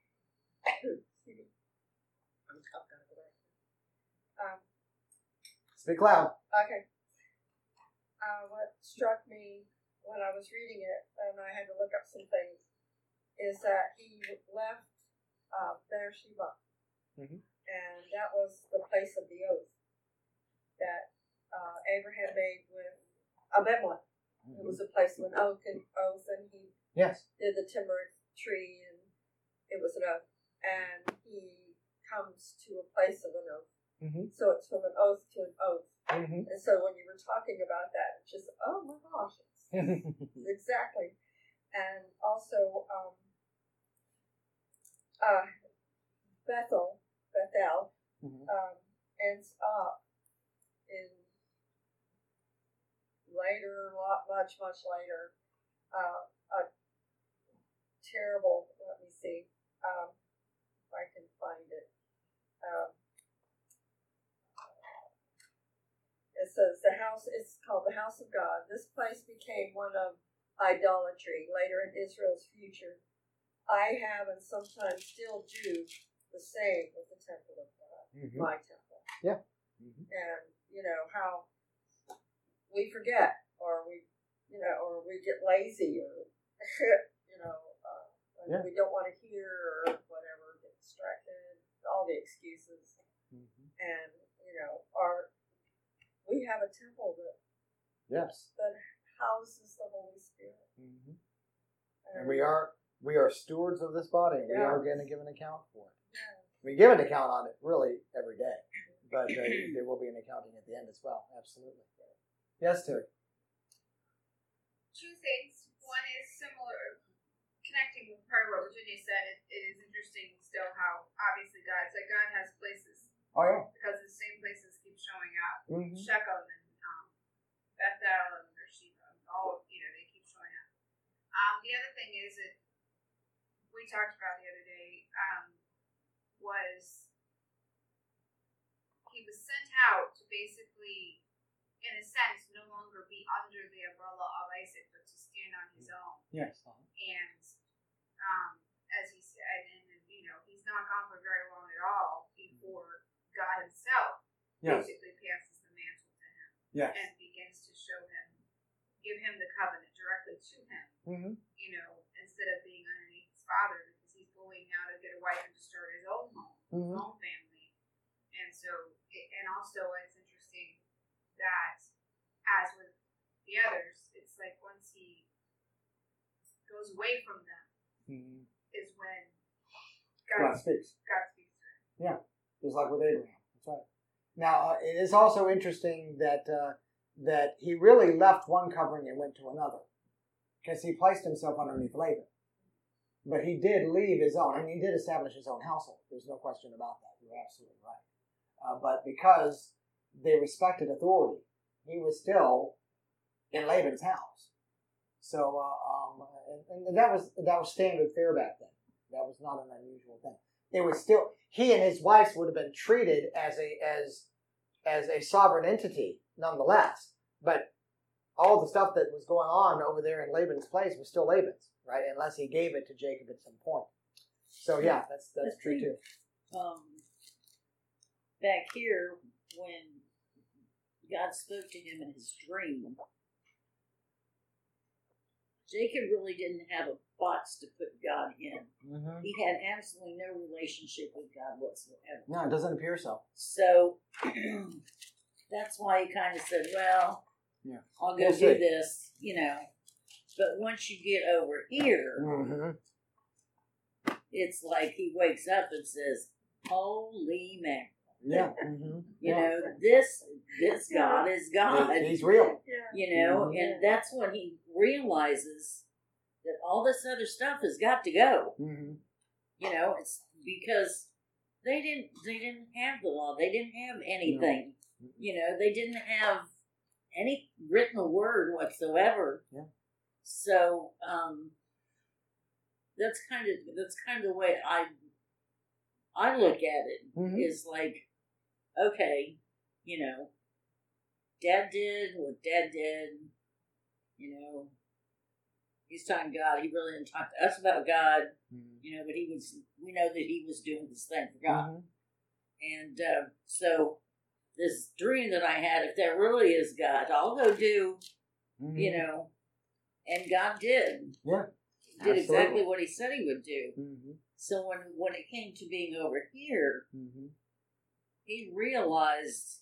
Um, Speak loud. okay. Uh, what struck me when I was reading it, and I had to look up some things, is that he left uh, Beersheba. Mm-hmm. And that was the place of the oath that uh, Abraham made with Abimelech. Mm-hmm. It was a place of an oath and, oath, and he yes. did the timber tree, and it was an oath. And he comes to a place of an oath. Mm-hmm. So it's from an oath to an oath. Mm-hmm. And so when you were talking about that, it's just, oh my gosh, it's, exactly. And also, um, uh, Bethel, Bethel, mm-hmm. um, ends up in later, much, much later, uh, a terrible, let me see, um, if I can find it. Um, it says the house, it's called the House of God. This place became one of idolatry later in Israel's future. I have and sometimes still do the same with the temple of God, mm-hmm. my temple. Yeah. Mm-hmm. And, you know, how we forget, or we, you know, or we get lazy, or, you know, uh, yeah. we don't want to hear, or whatever, get distracted, all the excuses. Mm-hmm. And, you know, our, we have a temple that, yes. that houses the Holy Spirit. Mm-hmm. And, and we are, we are stewards of this body. We yeah. are going to give an account for it. We give an account on it really every day, but uh, there will be an accounting at the end as well. Absolutely. Yes, Terry. Two things. One is part of what Virginia said, it, it is interesting still how obviously God said God has places Oh yeah. because the same places keep showing up. Mm-hmm. Shechem and um, Bethel and Beersheba, all you know, they keep showing up. Um, the other thing is that we talked about the other day um, was he was sent out to basically, in a sense, no longer be under the umbrella of Isaac, but to stand on his own. Yes. And um, as he said, and, and you know, he's not gone for very long at all before God himself Yes. basically passes the mantle to him Yes. and begins to show him, give him the covenant directly to him. Mm-hmm. You know, instead of being underneath his father, because he's going now to get a wife and to start his own home, Mm-hmm. his own family. And so, and also, it's interesting that, as with the others, it's like once he goes away from them, Mm-hmm. is when God God, speaks. God speaks to him. Yeah, just like with Abraham. That's right. Now, uh, it is also interesting that uh, that he really left one covering and went to another, because he placed himself underneath Laban. But he did leave his own, and he did establish his own household. There's no question about that. You're absolutely right. Uh, but because they respected authority, he was still in Laban's house. So, uh, um, and, and that was that was standard fare back then. That was not an unusual thing. It was still, he and his wives would have been treated as a as as a sovereign entity, nonetheless. But all the stuff that was going on over there in Laban's place was still Laban's, right? Unless he gave it to Jacob at some point. So yeah, that's that's I true think, too. Um, back here, when God spoke to him in his dream, Jacob really didn't have a box to put God in. Mm-hmm. He had absolutely no relationship with God whatsoever. No, it doesn't appear so. So that's why he kind of said, well, Yeah. I'll go We'll do see. this, you know. But once you get over here, Mm-hmm. it's like he wakes up and says, holy mackerel. Yeah. Mm-hmm. You yeah. know, this this God is God. He- He's real. Yeah. You know, Mhm. and that's when he realizes that all this other stuff has got to go. Mm-hmm. You know, it's because they didn't they didn't have the law. They didn't have anything. You know, they didn't have any written word whatsoever. Yeah. So, um that's kind of that's kind of the way I I look at it. Mhm. Is like, okay, you know, Dad did what Dad did. You know, he's talking to God. He really didn't talk to us about God. Mm-hmm. You know, but he was. We know that he was doing this thing for God. Mhm. And uh, so, this dream that I had, if that really is God, I'll go do. Mhm. You know, and God did. Yeah. He did exactly Absolutely. what he said he would do. Mm-hmm. So when when it came to being over here, Mm-hmm. he realized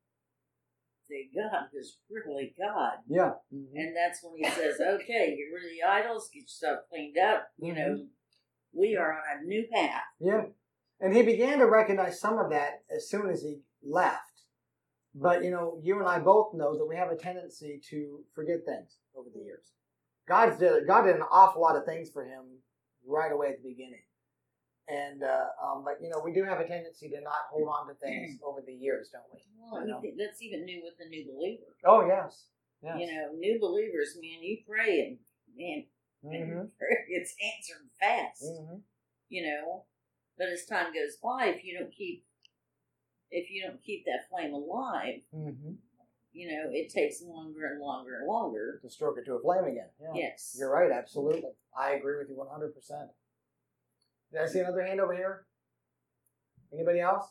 that God is really God. Yeah. Mm-hmm. And that's when he says, okay, get rid of the idols, get yourself cleaned up. You know, we are on a new path. Yeah. And he began to recognize some of that as soon as he left. But, you know, you and I both know that we have a tendency to forget things over the years. God did, God did an awful lot of things for him right away at the beginning. And, uh, um, but, you know, we do have a tendency to not hold on to things over the years, don't we? Well, You you know? think that's even new with the new believer. Oh, yes. Yes. You know, new believers, man, you pray and, man, Mm-hmm. prayer gets answered fast. Mm-hmm. You know, but as time goes by, if you don't keep, if you don't keep that flame alive, Mm-hmm. you know, it takes longer and longer and longer. To stroke it to a flame again. Yeah. Yes. You're right, absolutely. I agree with you one hundred percent. Did I see another hand over here? Anybody else?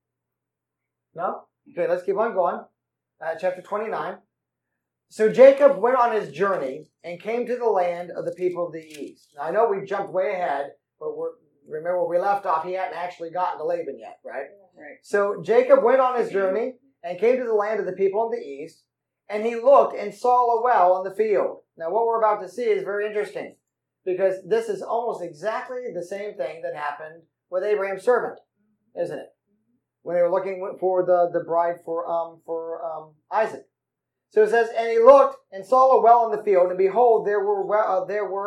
No? Okay, let's keep on going. Uh, chapter twenty-nine. So Jacob went on his journey and came to the land of the people of the east. Now I know we jumped way ahead, but we're, remember where we left off, he hadn't actually gotten to Laban yet, right? Right. So Jacob went on his journey and came to the land of the people of the east, and he looked and saw a well in the field. Now what we're about to see is very interesting, because this is almost exactly the same thing that happened with Abraham's servant, isn't it? When they were looking for the, the bride for um for um Isaac. So it says, and he looked and saw a well in the field, and behold, there were well, uh, there were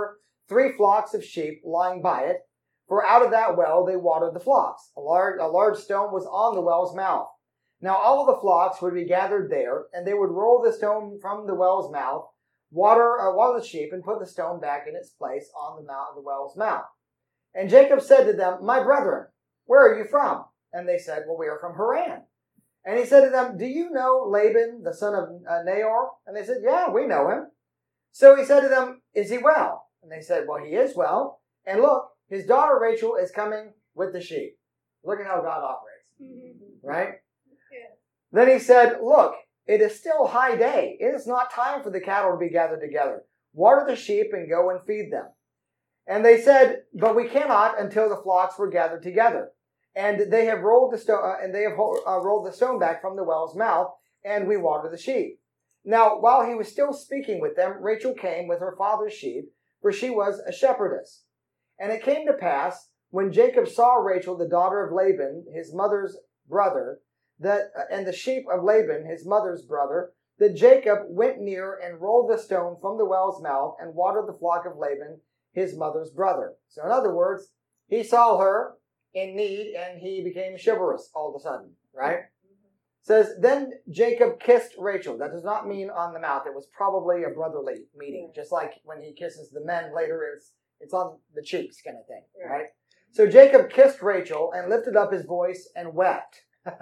three flocks of sheep lying by it, for out of that well they watered the flocks. A large, a large stone was on the well's mouth. Now all the flocks would be gathered there, and they would roll the stone from the well's mouth, water, uh, water the sheep, and put the stone back in its place on the mouth of the well's mouth. And Jacob said to them, "My brethren, where are you from?" And they said, "Well, we are from Haran." And he said to them, "Do you know Laban, the son of uh, Nahor?" And they said, "Yeah, we know him." So he said to them, "Is he well?" And they said, "Well, he is well. And look, his daughter Rachel is coming with the sheep." Look at how God operates, Mm-hmm. right? Yeah. Then he said, "Look, it is still high day. It is not time for the cattle to be gathered together. Water the sheep and go and feed them." And they said, "But we cannot until the flocks were gathered together. And they have rolled the stone, uh, and they have uh, rolled the stone back from the well's mouth, and we water the sheep." Now, while he was still speaking with them, Rachel came with her father's sheep, for she was a shepherdess. And it came to pass, when Jacob saw Rachel, the daughter of Laban, his mother's brother, that uh, and the sheep of Laban, his mother's brother, that Jacob went near and rolled the stone from the well's mouth and watered the flock of Laban, his mother's brother. So in other words, he saw her in need, and he became chivalrous all of a sudden, right? Says, then Jacob kissed Rachel. That does not mean on the mouth. It was probably a brotherly meeting, just like when he kisses the men later, it's, it's on the cheeks kind of thing, right? So Jacob kissed Rachel and lifted up his voice and wept.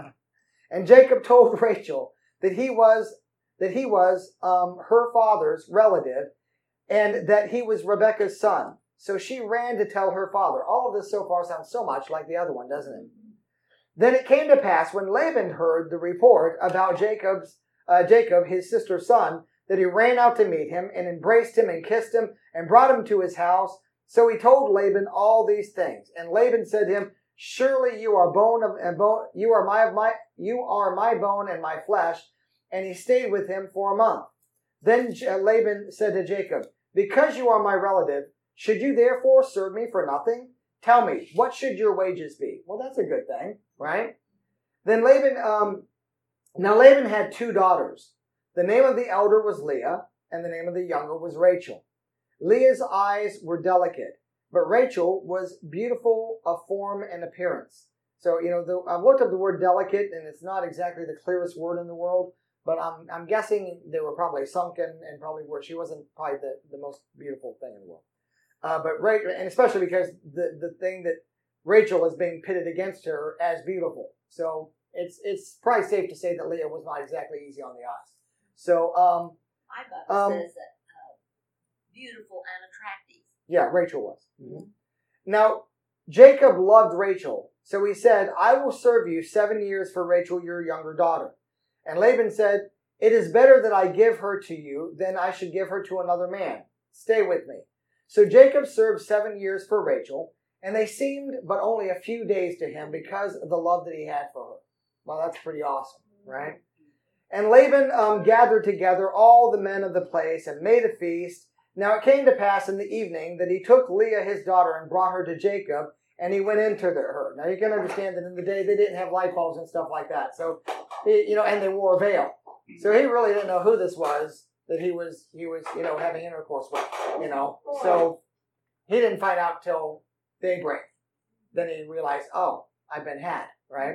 And Jacob told Rachel that he was, that he was um, her father's relative, and that he was Rebekah's son. So she ran to tell her father. All of this so far sounds so much like the other one, doesn't it? Then it came to pass, when Laban heard the report about Jacob's, uh, Jacob, his sister's son, that he ran out to meet him and embraced him and kissed him and brought him to his house. So he told Laban all these things. And Laban said to him, "Surely you are bone of and bone. You are my my. You are my bone and my flesh." And he stayed with him for a month. Then Laban said to Jacob, "Because you are my relative, should you therefore serve me for nothing? Tell me, what should your wages be?" Well, that's a good thing, right? Then Laban, um, now Laban had two daughters. The name of the elder was Leah, and the name of the younger was Rachel. Leah's eyes were delicate, but Rachel was beautiful of form and appearance. So, you know, the, I've looked up the word delicate, and it's not exactly the clearest word in the world, but I'm, I'm guessing they were probably sunken, and probably where she wasn't probably the, the most beautiful thing in the world. Uh, but Rachel, and especially because the, the thing that Rachel is being pitted against her as beautiful. So it's it's probably safe to say that Leah was not exactly easy on the eyes. So um, My Bible Um, says that uh, beautiful and attractive. yeah, Rachel was. Mm-hmm. Now Jacob loved Rachel, so he said, "I will serve you seven years for Rachel, your younger daughter." And Laban said, "It is better that I give her to you than I should give her to another man. Stay with me." So Jacob served seven years for Rachel, and they seemed but only a few days to him because of the love that he had for her. Well, that's pretty awesome, right? And Laban um, gathered together all the men of the place and made a feast. Now it came to pass in the evening that he took Leah his daughter and brought her to Jacob, and he went into the, her. Now you can understand that in the day they didn't have light bulbs and stuff like that. So, he, you know, and they wore a veil. So he really didn't know who this was that he was, he was, you know, having intercourse with, you know. So he didn't find out till daybreak. Then he realized, oh, I've been had, right?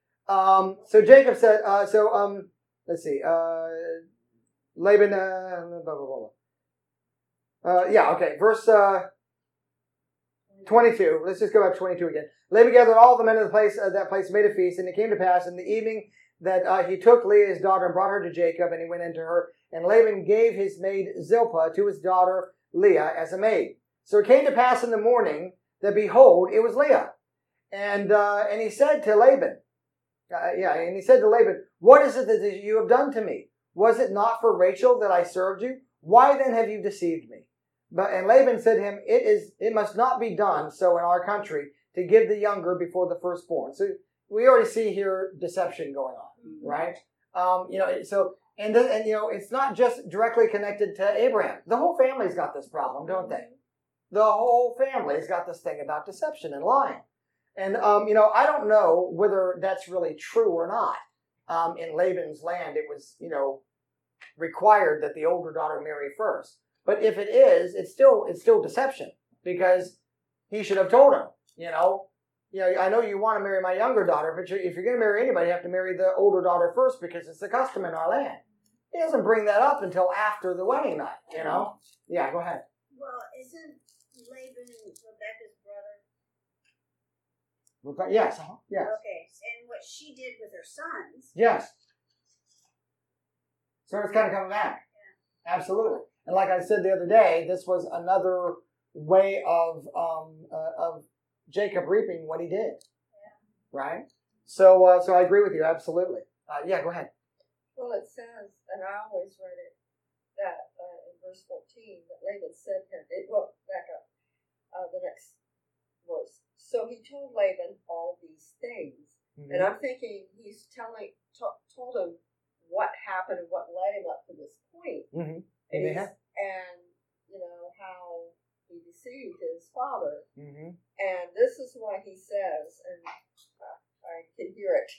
Um, so Jacob said, uh, so, um, let's see, uh, Laban, uh, blah, blah, blah, blah. Uh, yeah, okay, verse, uh, twenty-two. Let's just go back to twenty-two again. Laban gathered all the men of the place, uh, that place, made a feast, and it came to pass in the evening that uh, he took Leah his daughter and brought her to Jacob, and he went into her. And Laban gave his maid Zilpah to his daughter Leah as a maid. So it came to pass in the morning that, behold, it was Leah. And uh, and he said to Laban, uh, yeah, and he said to Laban, "What is it that you have done to me? Was it not for Rachel that I served you? Why then have you deceived me?" But and Laban said to him, "It is it must not be done so in our country to give the younger before the firstborn." So we already see here deception going on, right? Um, you know, so and then, and you know, it's not just directly connected to Abraham. The whole family's got this problem, don't they? The whole family's got this thing about deception and lying. And um, you know, I don't know whether that's really true or not. Um, in Laban's land, it was, you know, required that the older daughter marry first. But if it is, it's still it's still deception because he should have told him. You know, you know. I know you want to marry my younger daughter, but you're, if you're going to marry anybody, you have to marry the older daughter first because it's the custom in our land. He doesn't bring that up until after the wedding night. You know. Yeah. Go ahead. Well, isn't Laban Rebecca's brother? Rebe- Yes. Uh-huh. Yes. Okay, and what she did with her sons. Yes. So it's kind of coming back. Yeah. Absolutely. And like I said the other day, this was another way of um, uh, of Jacob reaping what he did. Yeah. Right? So uh, so I agree with you, absolutely. Uh, yeah, go ahead. Well, it says, and I always read it, that uh, in verse fourteen, that Laban said to him, it, well, back up, uh, the next verse. So he told Laban all these things. Mm-hmm. And I'm thinking he's telling, t- told him what happened and what led him up to this point. Mm-hmm. And, Amen. he's- and, you know, how he deceived his father. Mm-hmm. And this is what he says, and uh, I can hear it.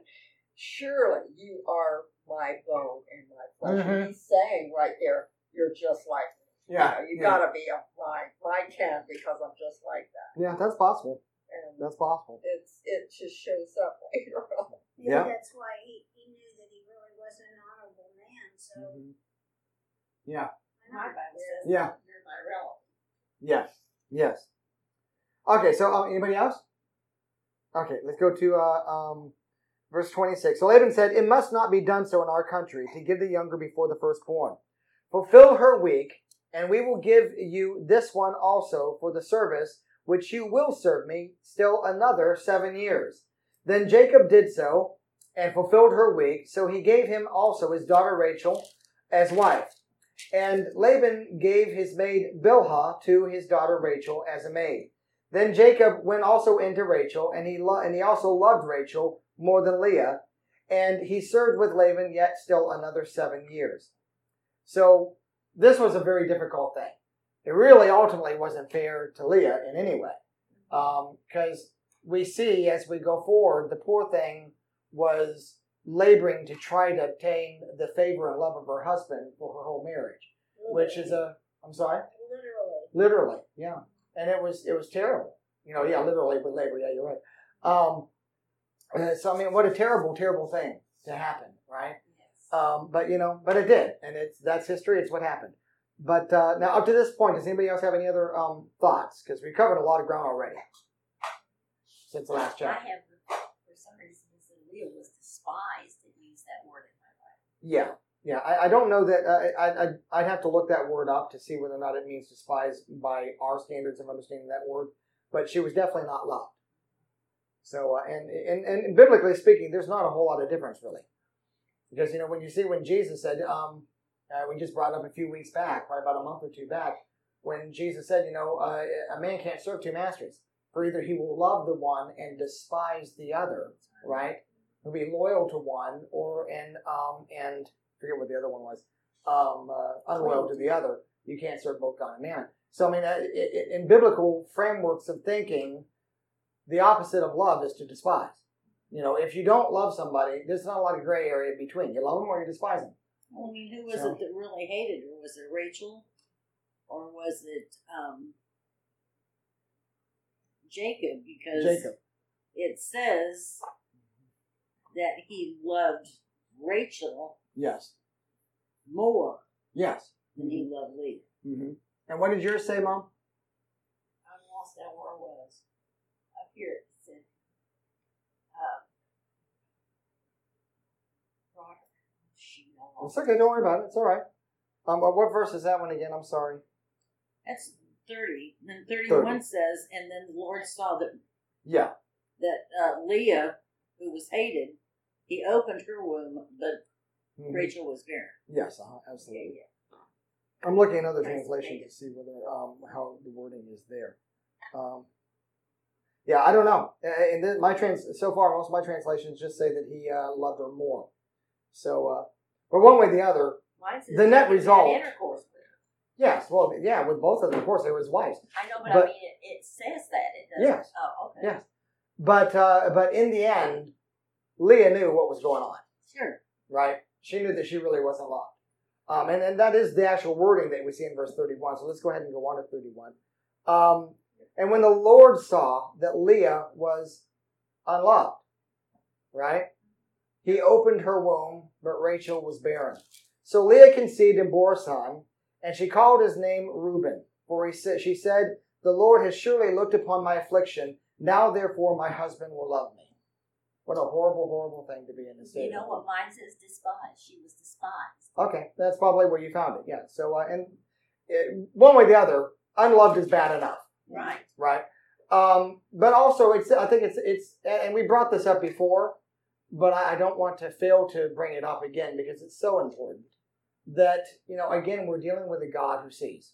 Surely you are my bone and my flesh. Mhm. And he's saying right there, you're just like me. Yeah. You know, you yeah. gotta be a my my kin because I'm just like that. Yeah, that's possible. And That's possible. it's it just shows up later on. Maybe Yeah. that's why he, he knew that he really wasn't an honorable man. So Mhm. Yeah. My Bible says Yeah. you're my relative. Yes. Yes. Okay, so um, anybody else? Okay, let's go to uh, um, verse twenty-six. So Laban said, "It must not be done so in our country, to give the younger before the firstborn. Fulfill her week, and we will give you this one also for the service which you will serve me still another seven years. Then Jacob did so, and fulfilled her week, so he gave him also his daughter Rachel as wife. And Laban gave his maid Bilhah to his daughter Rachel as a maid. Then Jacob went also into Rachel, and he lo- and he also loved Rachel more than Leah, and he served with Laban yet still another seven years." So this was a very difficult thing. It really ultimately wasn't fair to Leah in any way, because um, we see as we go forward, the poor thing was laboring to try to obtain the favor and love of her husband for her whole marriage, which is a, I'm sorry? literally. Literally, yeah. And it was, it was terrible. You know, yeah, literally with labor, yeah, you're right. Um, uh, so, I mean, what a terrible, terrible thing to happen, right? Um, but, you know, but it did. And it's, that's history. It's what happened. But uh, now up to this point, does anybody else have any other um, thoughts? Because we covered a lot of ground already since the last I chapter. have, for some reason, it said Leah was despised and used that word in my Bible. Yeah, yeah. I, I don't know that. Uh, I, I, I'd have to look that word up to see whether or not it means despise by our standards of understanding that word. But she was definitely not loved. So, uh, and, and and biblically speaking, there's not a whole lot of difference really, because you know when you see when Jesus said, um, uh, we just brought up a few weeks back, probably about a month or two back, when Jesus said, you know, uh, a man can't serve two masters, for either he will love the one and despise the other, right? He'll be loyal to one, or and um and forget what the other one was, um, uh, unloyal to the other. You can't serve both God and man. So I mean, uh, it, in biblical frameworks of thinking, the opposite of love is to despise. You know, if you don't love somebody, there's not a lot of gray area in between. You love them or you despise them. I mean, who was So- it that really hated her? Was it Rachel? Or was it um, Jacob? Because Jacob. it says that he loved Rachel Yes. more Yes. than he loved Leah. Mm-hmm. And what did yours say, Mom? I lost that where it was. Up here it said, uh, daughter. She no It's okay. Don't worry about it. It's all right. Um, what what verse is that one again? I'm sorry. That's thirty. And then thirty-one thirty. says, and then the Lord saw that Yeah. that uh, Leah, who was hated, he opened her womb, but Mhm. Rachel was barren. Yes. Uh-huh, absolutely. Yeah, I'm looking at other That's translations amazing. to see whether um, how the wording is there. Um, yeah, I don't know. Uh, In the, my trans so far, most of my translations just say that he uh, loved her more. So, uh, but one way or the other, Mine says The net Jacob had result- intercourse with her. yes. Well, yeah, with both of them, of course, they were his wives. I know, but, But- I mean, it, it says that. It doesn't. Yes. Oh, okay. Yes. But uh, but in the end, Leah knew what was going on. Sure. Right? She knew that she really wasn't loved. Um, and, and that is the actual wording that we see in verse thirty-one. So let's go ahead and go on to thirty-one. Um, and when the Lord saw that Leah was unloved, right? He opened her womb, but Rachel was barren. So Leah conceived and bore a son, and she called his name Reuben. For he said, she said, the Lord has surely looked upon my affliction. Now, therefore, my husband will love me. What a horrible, horrible thing to be in the state. You know what mine says? Despised. She was despised. Okay, that's probably where you found it. Yeah. So, uh, and it, one way or the other, unloved is bad enough. Right. Right. Um, but also, it's. I think it's it's, and we brought this up before, but I, I don't want to fail to bring it up again because it's so important. That, you know, again, we're dealing with a God who sees.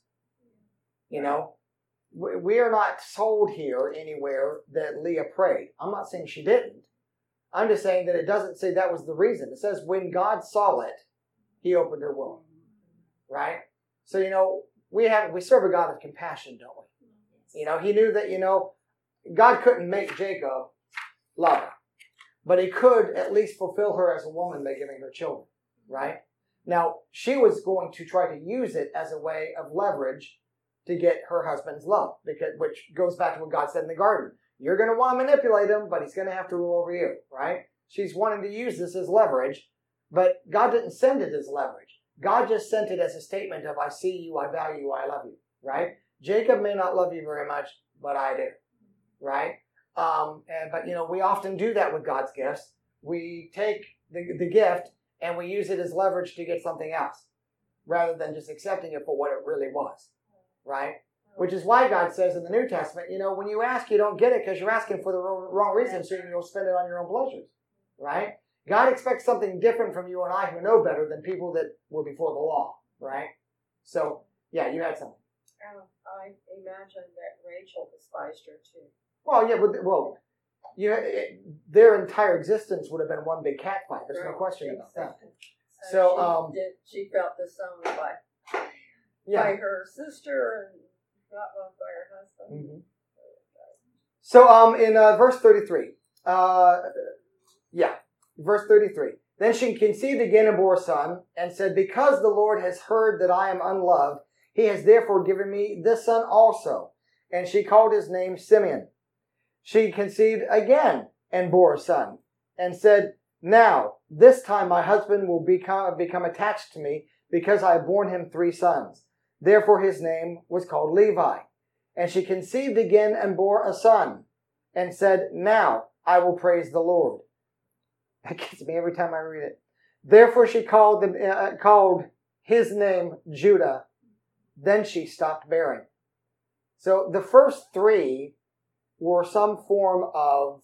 You know, we, we are not told here anywhere that Leah prayed. I'm not saying she didn't. I'm just saying that it doesn't say that was the reason. It says when God saw it, he opened her womb. Right? So, you know, we have we serve a God of compassion, don't we? You know, he knew that, you know, God couldn't make Jacob love her. But he could at least fulfill her as a woman by giving her children. Right? Now, she was going to try to use it as a way of leverage to get her husband's love, because which goes back to what God said in the garden. You're going to want to manipulate him, but he's going to have to rule over you, right? She's wanting to use this as leverage, but God didn't send it as leverage. God just sent it as a statement of, I see you, I value you, I love you, right? Jacob may not love you very much, but I do, right? Um, and, but, you know, we often do that with God's gifts. We take the, the gift and we use it as leverage to get something else, rather than just accepting it for what it really was, right? Which is why God says in the New Testament, you know, when you ask, you don't get it because you're asking for the wrong reason, so you'll spend it on your own pleasures, right? God expects something different from you and I who know better than people that were before the law, right? So, yeah, you had something. Um, I imagine that Rachel despised her too. Well, yeah, but, well, you, it, their entire existence would have been one big cat fight. There's no question about that. So, she, um, did, she felt disowned by, yeah. by her sister and not loved by her husband. Mm-hmm. So, um, in uh, verse thirty-three, uh, yeah, verse thirty-three. Then she conceived again and bore a son, and said, because the Lord has heard that I am unloved, he has therefore given me this son also. And she called his name Simeon. She conceived again and bore a son, and said, now, this time my husband will become, become attached to me, because I have borne him three sons. Therefore his name was called Levi. And she conceived again and bore a son, and said, now I will praise the Lord. That gets me every time I read it. Therefore she called, the, uh, called his name Judah. Then she stopped bearing. So the first three were some form of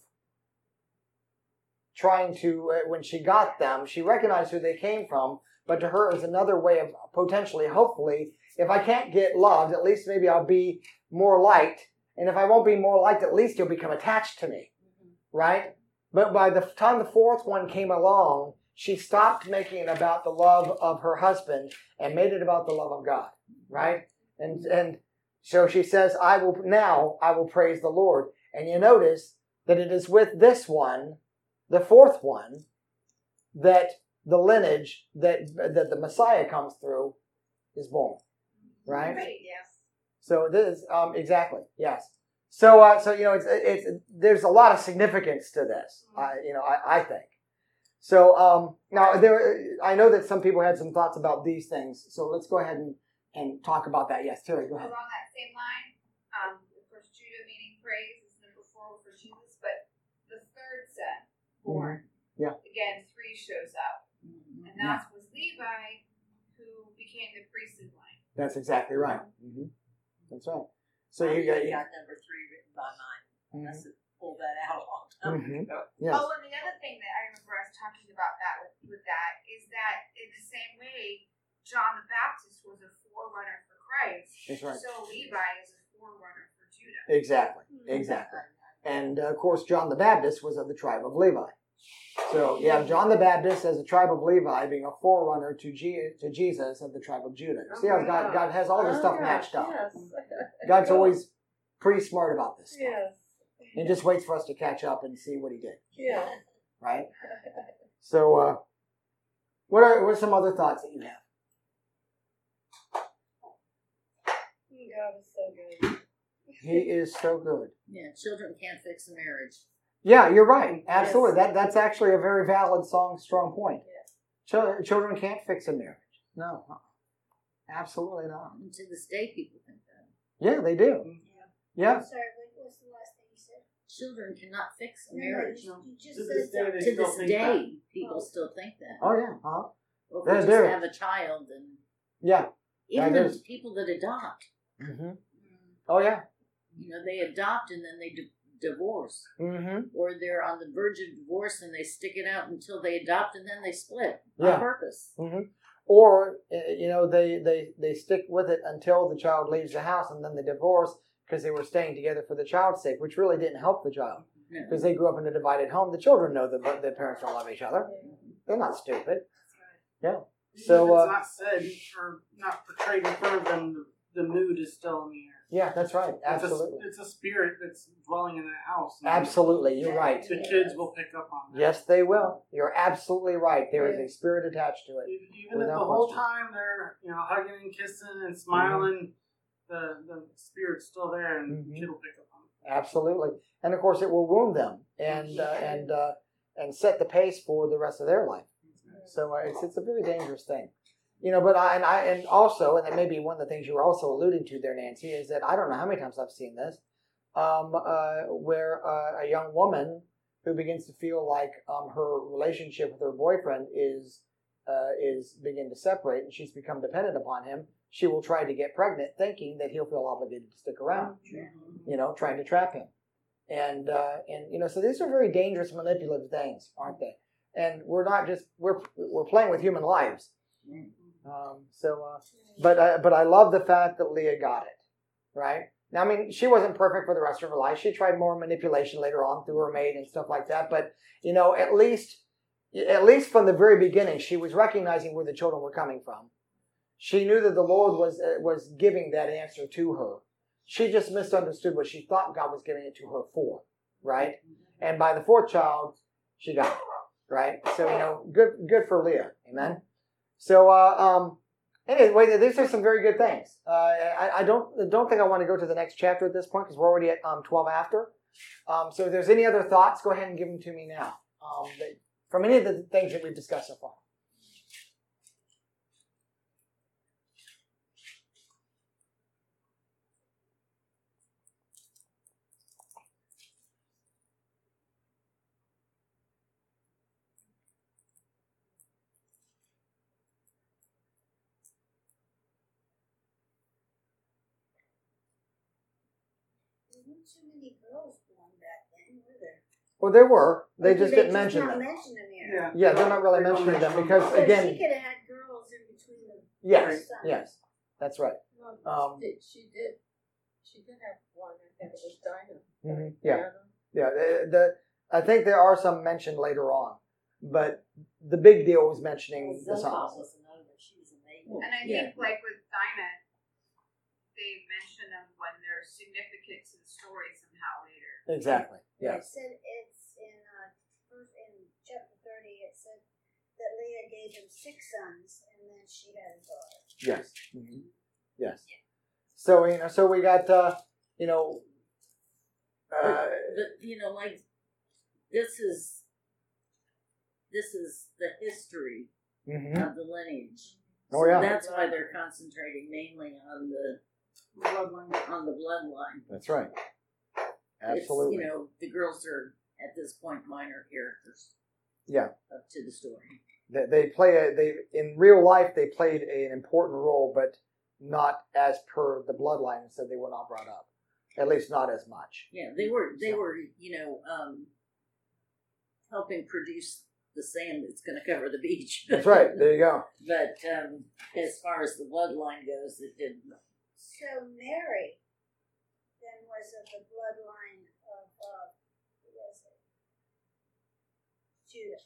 trying to, uh, when she got them, she recognized who they came from, but to her it was another way of potentially, hopefully, if I can't get loved, at least maybe I'll be more liked. And if I won't be more liked, at least you'll become attached to me. Right? But by the time the fourth one came along, she stopped making it about the love of her husband and made it about the love of God. Right? And and so she says, I will now I will praise the Lord. And you notice that it is with this one, the fourth one, that the lineage that that the Messiah comes through is born. Right? Right, yes. So this is, um, exactly, yes. So, uh, so you know, it's it's there's a lot of significance to this. I, you know, I, I think. So um, now there, I know that some people had some thoughts about these things. So let's go ahead and, and talk about that. Yes, Terry, go ahead. Along that same line, um, of course, Judah meaning praise is number four for Jesus, but the third son born, Mm-hmm. Yeah. again, three shows up, and that was Levi, who became the priestly line. That's exactly right. Mm-hmm. That's right. So I you got, got number three written by mine. mm-hmm. I should pull that out a long time Mm-hmm. ago. Yes. Oh, and the other thing that I remember us talking about that with, with that is that in the same way, John the Baptist was a forerunner for Christ. That's right. So Levi is a forerunner for Judah. Exactly. Exactly. And uh, of course, John the Baptist was of the tribe of Levi. So you have John the Baptist as a tribe of Levi being a forerunner to G- to Jesus of the tribe of Judah. See how God God has all this stuff Oh, matched up. Yes. God's always pretty smart about this stuff. Yes. He just waits for us to catch up and see what he did. Yeah. Right? So, uh, what are what are some other thoughts that you have? God is so good. He is so good. Yeah, children can't fix a marriage. Yeah, you're right. Absolutely. That that's actually a very valid, strong, strong point. Yes. Children, children can't fix a marriage. No, uh-uh. Absolutely not. And to this day, people think that. Yeah, they do. Yeah. I'm sorry, what was the last thing you said? Children cannot fix a No, marriage. You, you just To said this day, something. they To still this think day, that. people still think that. Oh yeah. Uh-huh. Well, if They we just do. have a child, and Yeah. even That the is. people that adopt, Mm-hmm. Oh yeah. you know, they adopt and then they di- divorce, Mm-hmm. or they're on the verge of divorce and they stick it out until they adopt and then they split Yeah. on purpose. Mm-hmm. Or uh, you know they, they they stick with it until the child leaves the house and then they divorce because they were staying together for the child's sake, which really didn't help the child No. because they grew up in a divided home. The children know that their parents don't love each other. They're not stupid. Yeah. So, Even if uh, it's not said or not portrayed in front of them, the, the mood is still in the air. Yeah, that's right. Absolutely. It's a, it's a spirit that's dwelling in that house. And Absolutely. You're right. The kids will pick up on that. Yes, they will. You're absolutely right. There is a spirit attached to it. Even even if Without the whole question. time they're, you know, hugging and kissing and smiling, the the spirit's still there, and Mhm. the kid will pick up on it. Absolutely. And of course, it will wound them and uh, and uh, and set the pace for the rest of their life. So uh, it's it's a very dangerous thing, you know. But I and I and also, and that may be one of the things you were also alluding to there, Nancy, is that I don't know how many times I've seen this, um, uh, where uh, a young woman who begins to feel like um, her relationship with her boyfriend is uh, is begin to separate, and she's become dependent upon him. She will try to get pregnant, thinking that he'll feel obligated to stick around, you know, trying to trap him. And uh, and you know, so these are very dangerous, manipulative things, aren't they? And we're not just we're we're playing with human lives. Um, so, uh, but I, but I love the fact that Leah got it right. Now, I mean, she wasn't perfect for the rest of her life. She tried more manipulation later on through her maid and stuff like that. But you know, at least at least from the very beginning, she was recognizing where the children were coming from. She knew that the Lord was uh, was giving that answer to her. She just misunderstood what she thought God was giving it to her for, right? And by the fourth child, she got it, right? So, you know, good good for Leah, amen? So, uh, um, anyway, these are some very good things. Uh, I, I don't don't think I want to go to the next chapter at this point because we're already at um, twelve after. Um, so if there's any other thoughts, go ahead and give them to me now um, that, from any of the things that we've discussed so far. There weren't too many girls born back then, were there? Well, there were. They Or did just didn't just mention not them. mention them here? Yeah, Yeah, they're not really They don't mentioning them mention because, So she again, could have had girls in between them. yes, sons. yes, that's right. No, Um, she did. She did. She did have one. I think it was Dinah. Mhm, yeah. Diana. Yeah, the, the I think there are some mentioned later on, but the big deal was mentioning the Zilpah sons. was another. She was amazing. And I Yeah. think, like with Dinah, they mention them when they're significant to the story somehow later. Exactly. It Yes. said it's in uh, first in chapter thirty. It said that Leah gave him six sons, and then she had a daughter. Yes. Mhm. Yes. So you know, so we got uh, you know, uh, But you know, like this is this is the history mhm. of the lineage. Oh, So yeah. that's why they're concentrating mainly on the bloodline. on the bloodline. That's right. It's, Absolutely. you know, the girls are at this point minor characters. Yeah. Up to the story. They, they play a they in real life they played an important role, but not as per the bloodline, so they were not brought up. At least not as much. Yeah, they were they So- were, you know, um, helping produce the sand that's going to cover the beach. That's right. There you go. But um, as far as the bloodline goes, it didn't. So Mary then was of the bloodline of uh, who was it? Judah.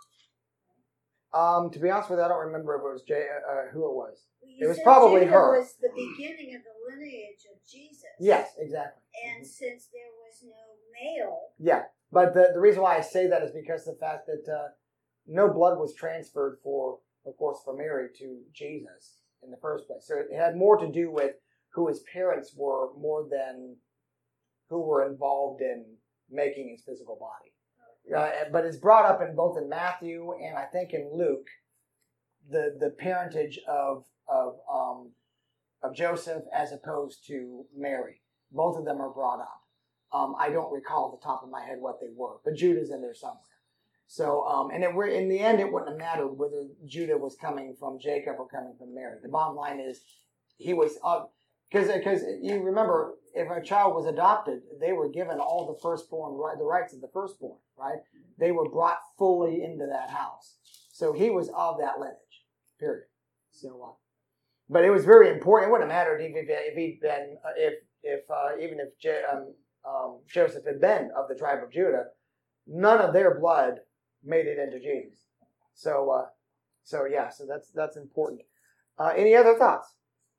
Um, to be honest with you, I don't remember if it was Jay, uh, who it was. Well, It you was said probably Judah her. was the beginning of the lineage of Jesus. Yes, exactly. And since there was no male, Yeah, but the the reason why I say that is because the fact that uh, no blood was transferred for, of course, for Mary to Jesus in the first place. So it had more to do with who his parents were more than who were involved in making his physical body. Uh, but it's brought up in both in Matthew and I think in Luke, the the parentage of of um, of Joseph as opposed to Mary. Both of them are brought up. Um, I don't recall off the top of my head what they were, but Judah's in there somewhere. So, um, and it, in the end, it wouldn't have mattered whether Judah was coming from Jacob or coming from Mary. The bottom line is, he was because uh, because you remember, if a child was adopted, they were given all the firstborn right, the rights of the firstborn, right? They were brought fully into that house, so he was of that lineage. Period. So, uh, but it was very important. It wouldn't have mattered if if he'd been uh, if if uh, even if J, um, um, Joseph had been of the tribe of Judah, none of their blood made it into Jesus. So, uh, so yeah, so that's that's important. Uh, any other thoughts?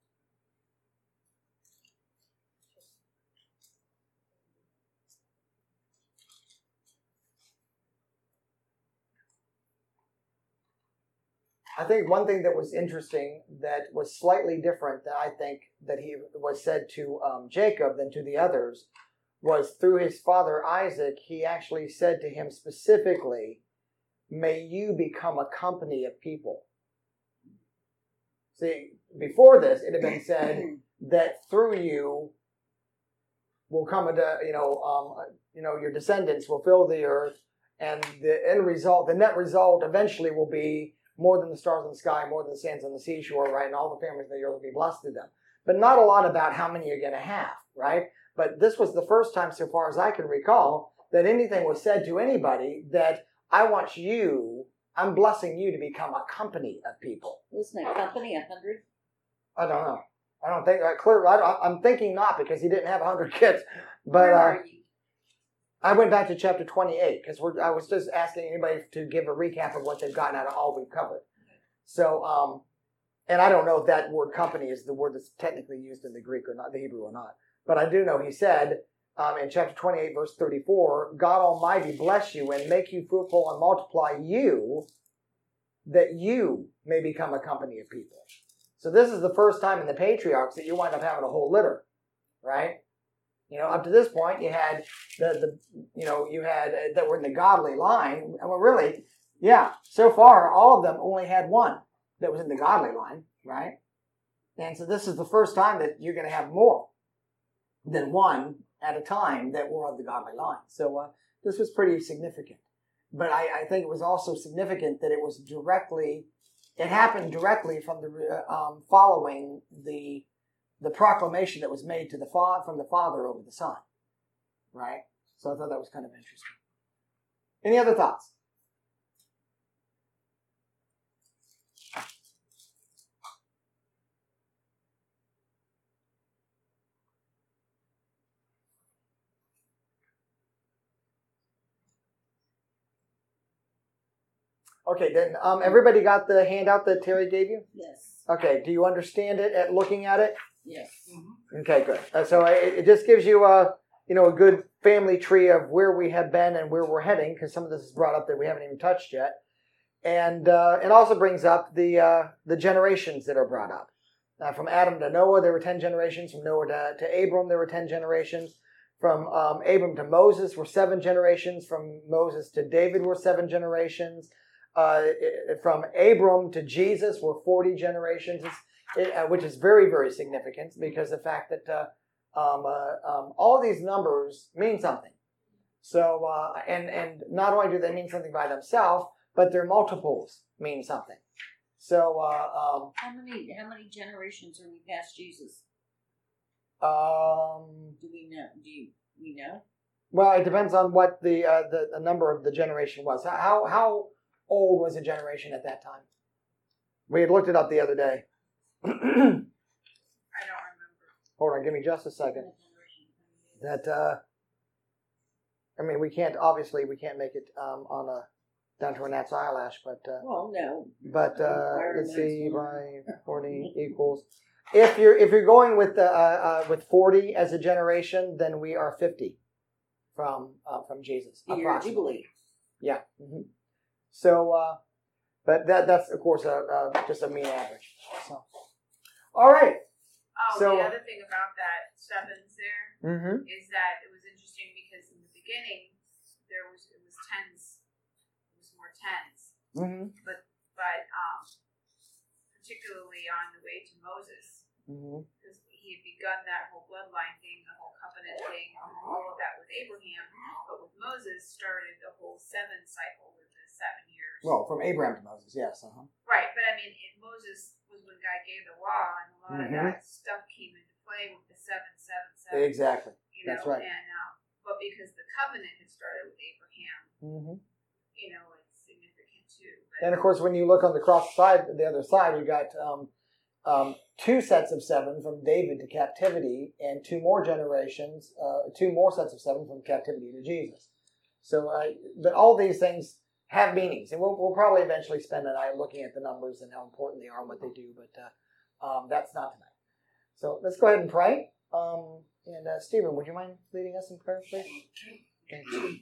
I think one thing that was interesting that was slightly different that I think that he was said to um, Jacob than to the others was through his father Isaac, he actually said to him specifically, may you become a company of people. See, before this, it had been said that through you will come a, you know, um, you know, your descendants will fill the earth, and the end result, the net result eventually will be more than the stars in the sky, more than the sands on the seashore, right? And all the families of the earth will be blessed through them. But not a lot about how many you're going to have, right? But this was the first time, so far as I can recall, that anything was said to anybody that I want you, I'm blessing you to become a company of people. Wasn't a company a hundred? I don't know. I don't think, uh, clear, I don't, I'm thinking not because he didn't have a hundred kids. But Where uh, are you? I went back to chapter twenty-eight because I was just asking anybody to give a recap of what they've gotten out of all we've covered. So, um, and I don't know if that word company is the word that's technically used in the Greek or not, the Hebrew or not. But I do know he said um, in chapter twenty-eight, verse thirty-four, God Almighty bless you and make you fruitful and multiply you, that you may become a company of people. So this is the first time in the patriarchs that you wind up having a whole litter, right? You know, up to this point, you had the, the you know, you had uh, that were in the godly line. Well, really, yeah, so far, all of them only had one that was in the godly line, right? And so this is the first time that you're going to have more than one at a time that were of the godly line. So uh, this was pretty significant. But I, I think it was also significant that it was directly, it happened directly from the uh, um, following the the proclamation that was made to the fa- from the Father over the Son, right? So I thought that was kind of interesting. Any other thoughts? Okay, then um, everybody got the handout that Terry gave you? Yes. Okay, do you understand it at looking at it? Yes. Okay, good. Uh, so it, it just gives you a, you know, a good family tree of where we have been and where we're heading, because some of this is brought up that we haven't even touched yet, and uh, it also brings up the uh, the generations that are brought up. Uh, from Adam to Noah, there were ten generations. From Noah to, to Abram, there were ten generations. From um, Abram to Moses were seven generations. From Moses to David were seven generations. Uh, it, from Abram to Jesus were forty generations. It's, It, uh, which is very, very significant because the fact that uh, um, uh, um, all these numbers mean something. So, uh, and and not only do they mean something by themselves, but their multiples mean something. So, uh, um, How many how many generations are we past Jesus? um, Do we know? Do you, we know? well, it depends on what the, uh, the the number of the generation was. How how old was a generation at that time? We had looked it up the other day. I don't remember. Hold on, give me just a second. That uh, I mean, we can't obviously we can't make it um, on a down to a gnat's eyelash, but uh, Well, no. but uh, Fire let's see, nice by forty equals. If you're if you're going with the uh, uh, with forty as a generation, then we are fifty from uh, from Jesus. Year approximately. Jubilee. Yeah. Mm-hmm. So, uh, but that that's of course a, a just a mean average. So, all right. Oh, So- the other thing about that sevens there Mm-hmm. is that it was interesting because in the beginning there was it was tens, it was more tens, Mm-hmm. but um, particularly on the way to Moses, Mm-hmm. because he had begun that whole bloodline thing, the whole covenant thing, all of that with Abraham, but with Moses started the whole seven cycle with the seven years. Well, from Abraham to Moses, yes. Uh-huh. Right, but I mean, it, Moses was when God gave the law, and a lot Mhm. of that stuff came into play with the seven, seven, seven. Exactly. You know, That's right. And um, but because the covenant had started with Abraham, Mm-hmm. you know, it's significant too. But, And of course, when you look on the cross side, the other side, you got um, um, two sets of seven from David to captivity, and two more generations, uh, two more sets of seven from captivity to Jesus. So, uh, but all these things have meanings, and we'll, we'll probably eventually spend a night looking at the numbers and how important they are and what they do. But uh, um, that's not tonight. So let's go ahead and pray. Um, and uh, Stephen, would you mind leading us in prayer, please? Thank you.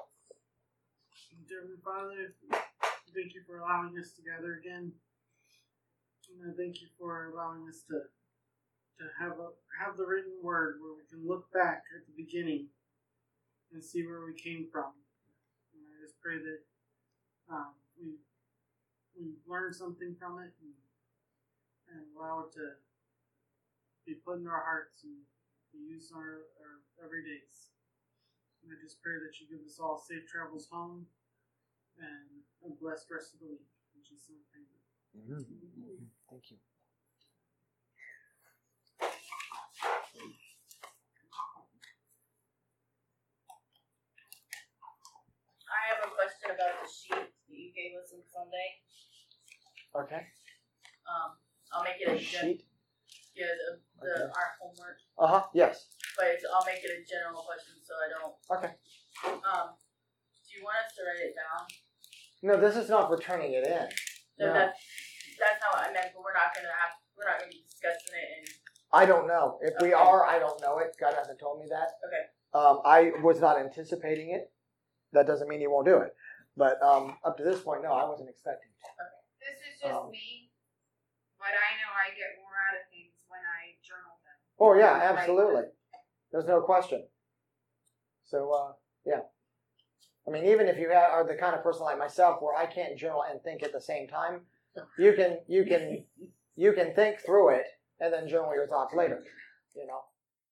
Dear Father, thank you for allowing us to gather again. And I thank you for allowing us to to have a have the written word where we can look back at the beginning and see where we came from. And I just pray that um, we we learn something from it and, and allow it to be put in our hearts and be used in our, our everydays. And I just pray that you give us all safe travels home and a blessed rest of the week. In Jesus' name, amen. Mm-hmm. Thank you. I have a question about the sheet that you gave us on Sunday. Okay. Um, I'll make it a gen- Sheet. yeah, the, the Okay. our homework, Uh huh. Yes. but it's, I'll make it a general question so I don't. Okay. Um, do you want us to write it down? No, this is not for turning it in. So No. that's that's not what I meant. But we're not gonna have we're not gonna be discussing it. And I don't know. If we Okay. are, I don't know it. God hasn't told me that. okay, Um, I was not anticipating it. That doesn't mean he won't do it. But um, up to this point, no, I wasn't expecting it. this is just Um, me, but I know I get more out of things when I journal them. Oh, yeah, Right. absolutely. There's no question. So, uh, yeah. I mean, even if you ha- are the kind of person like myself where I can't journal and think at the same time, you can you can you can think through it and then journal your thoughts later. You know.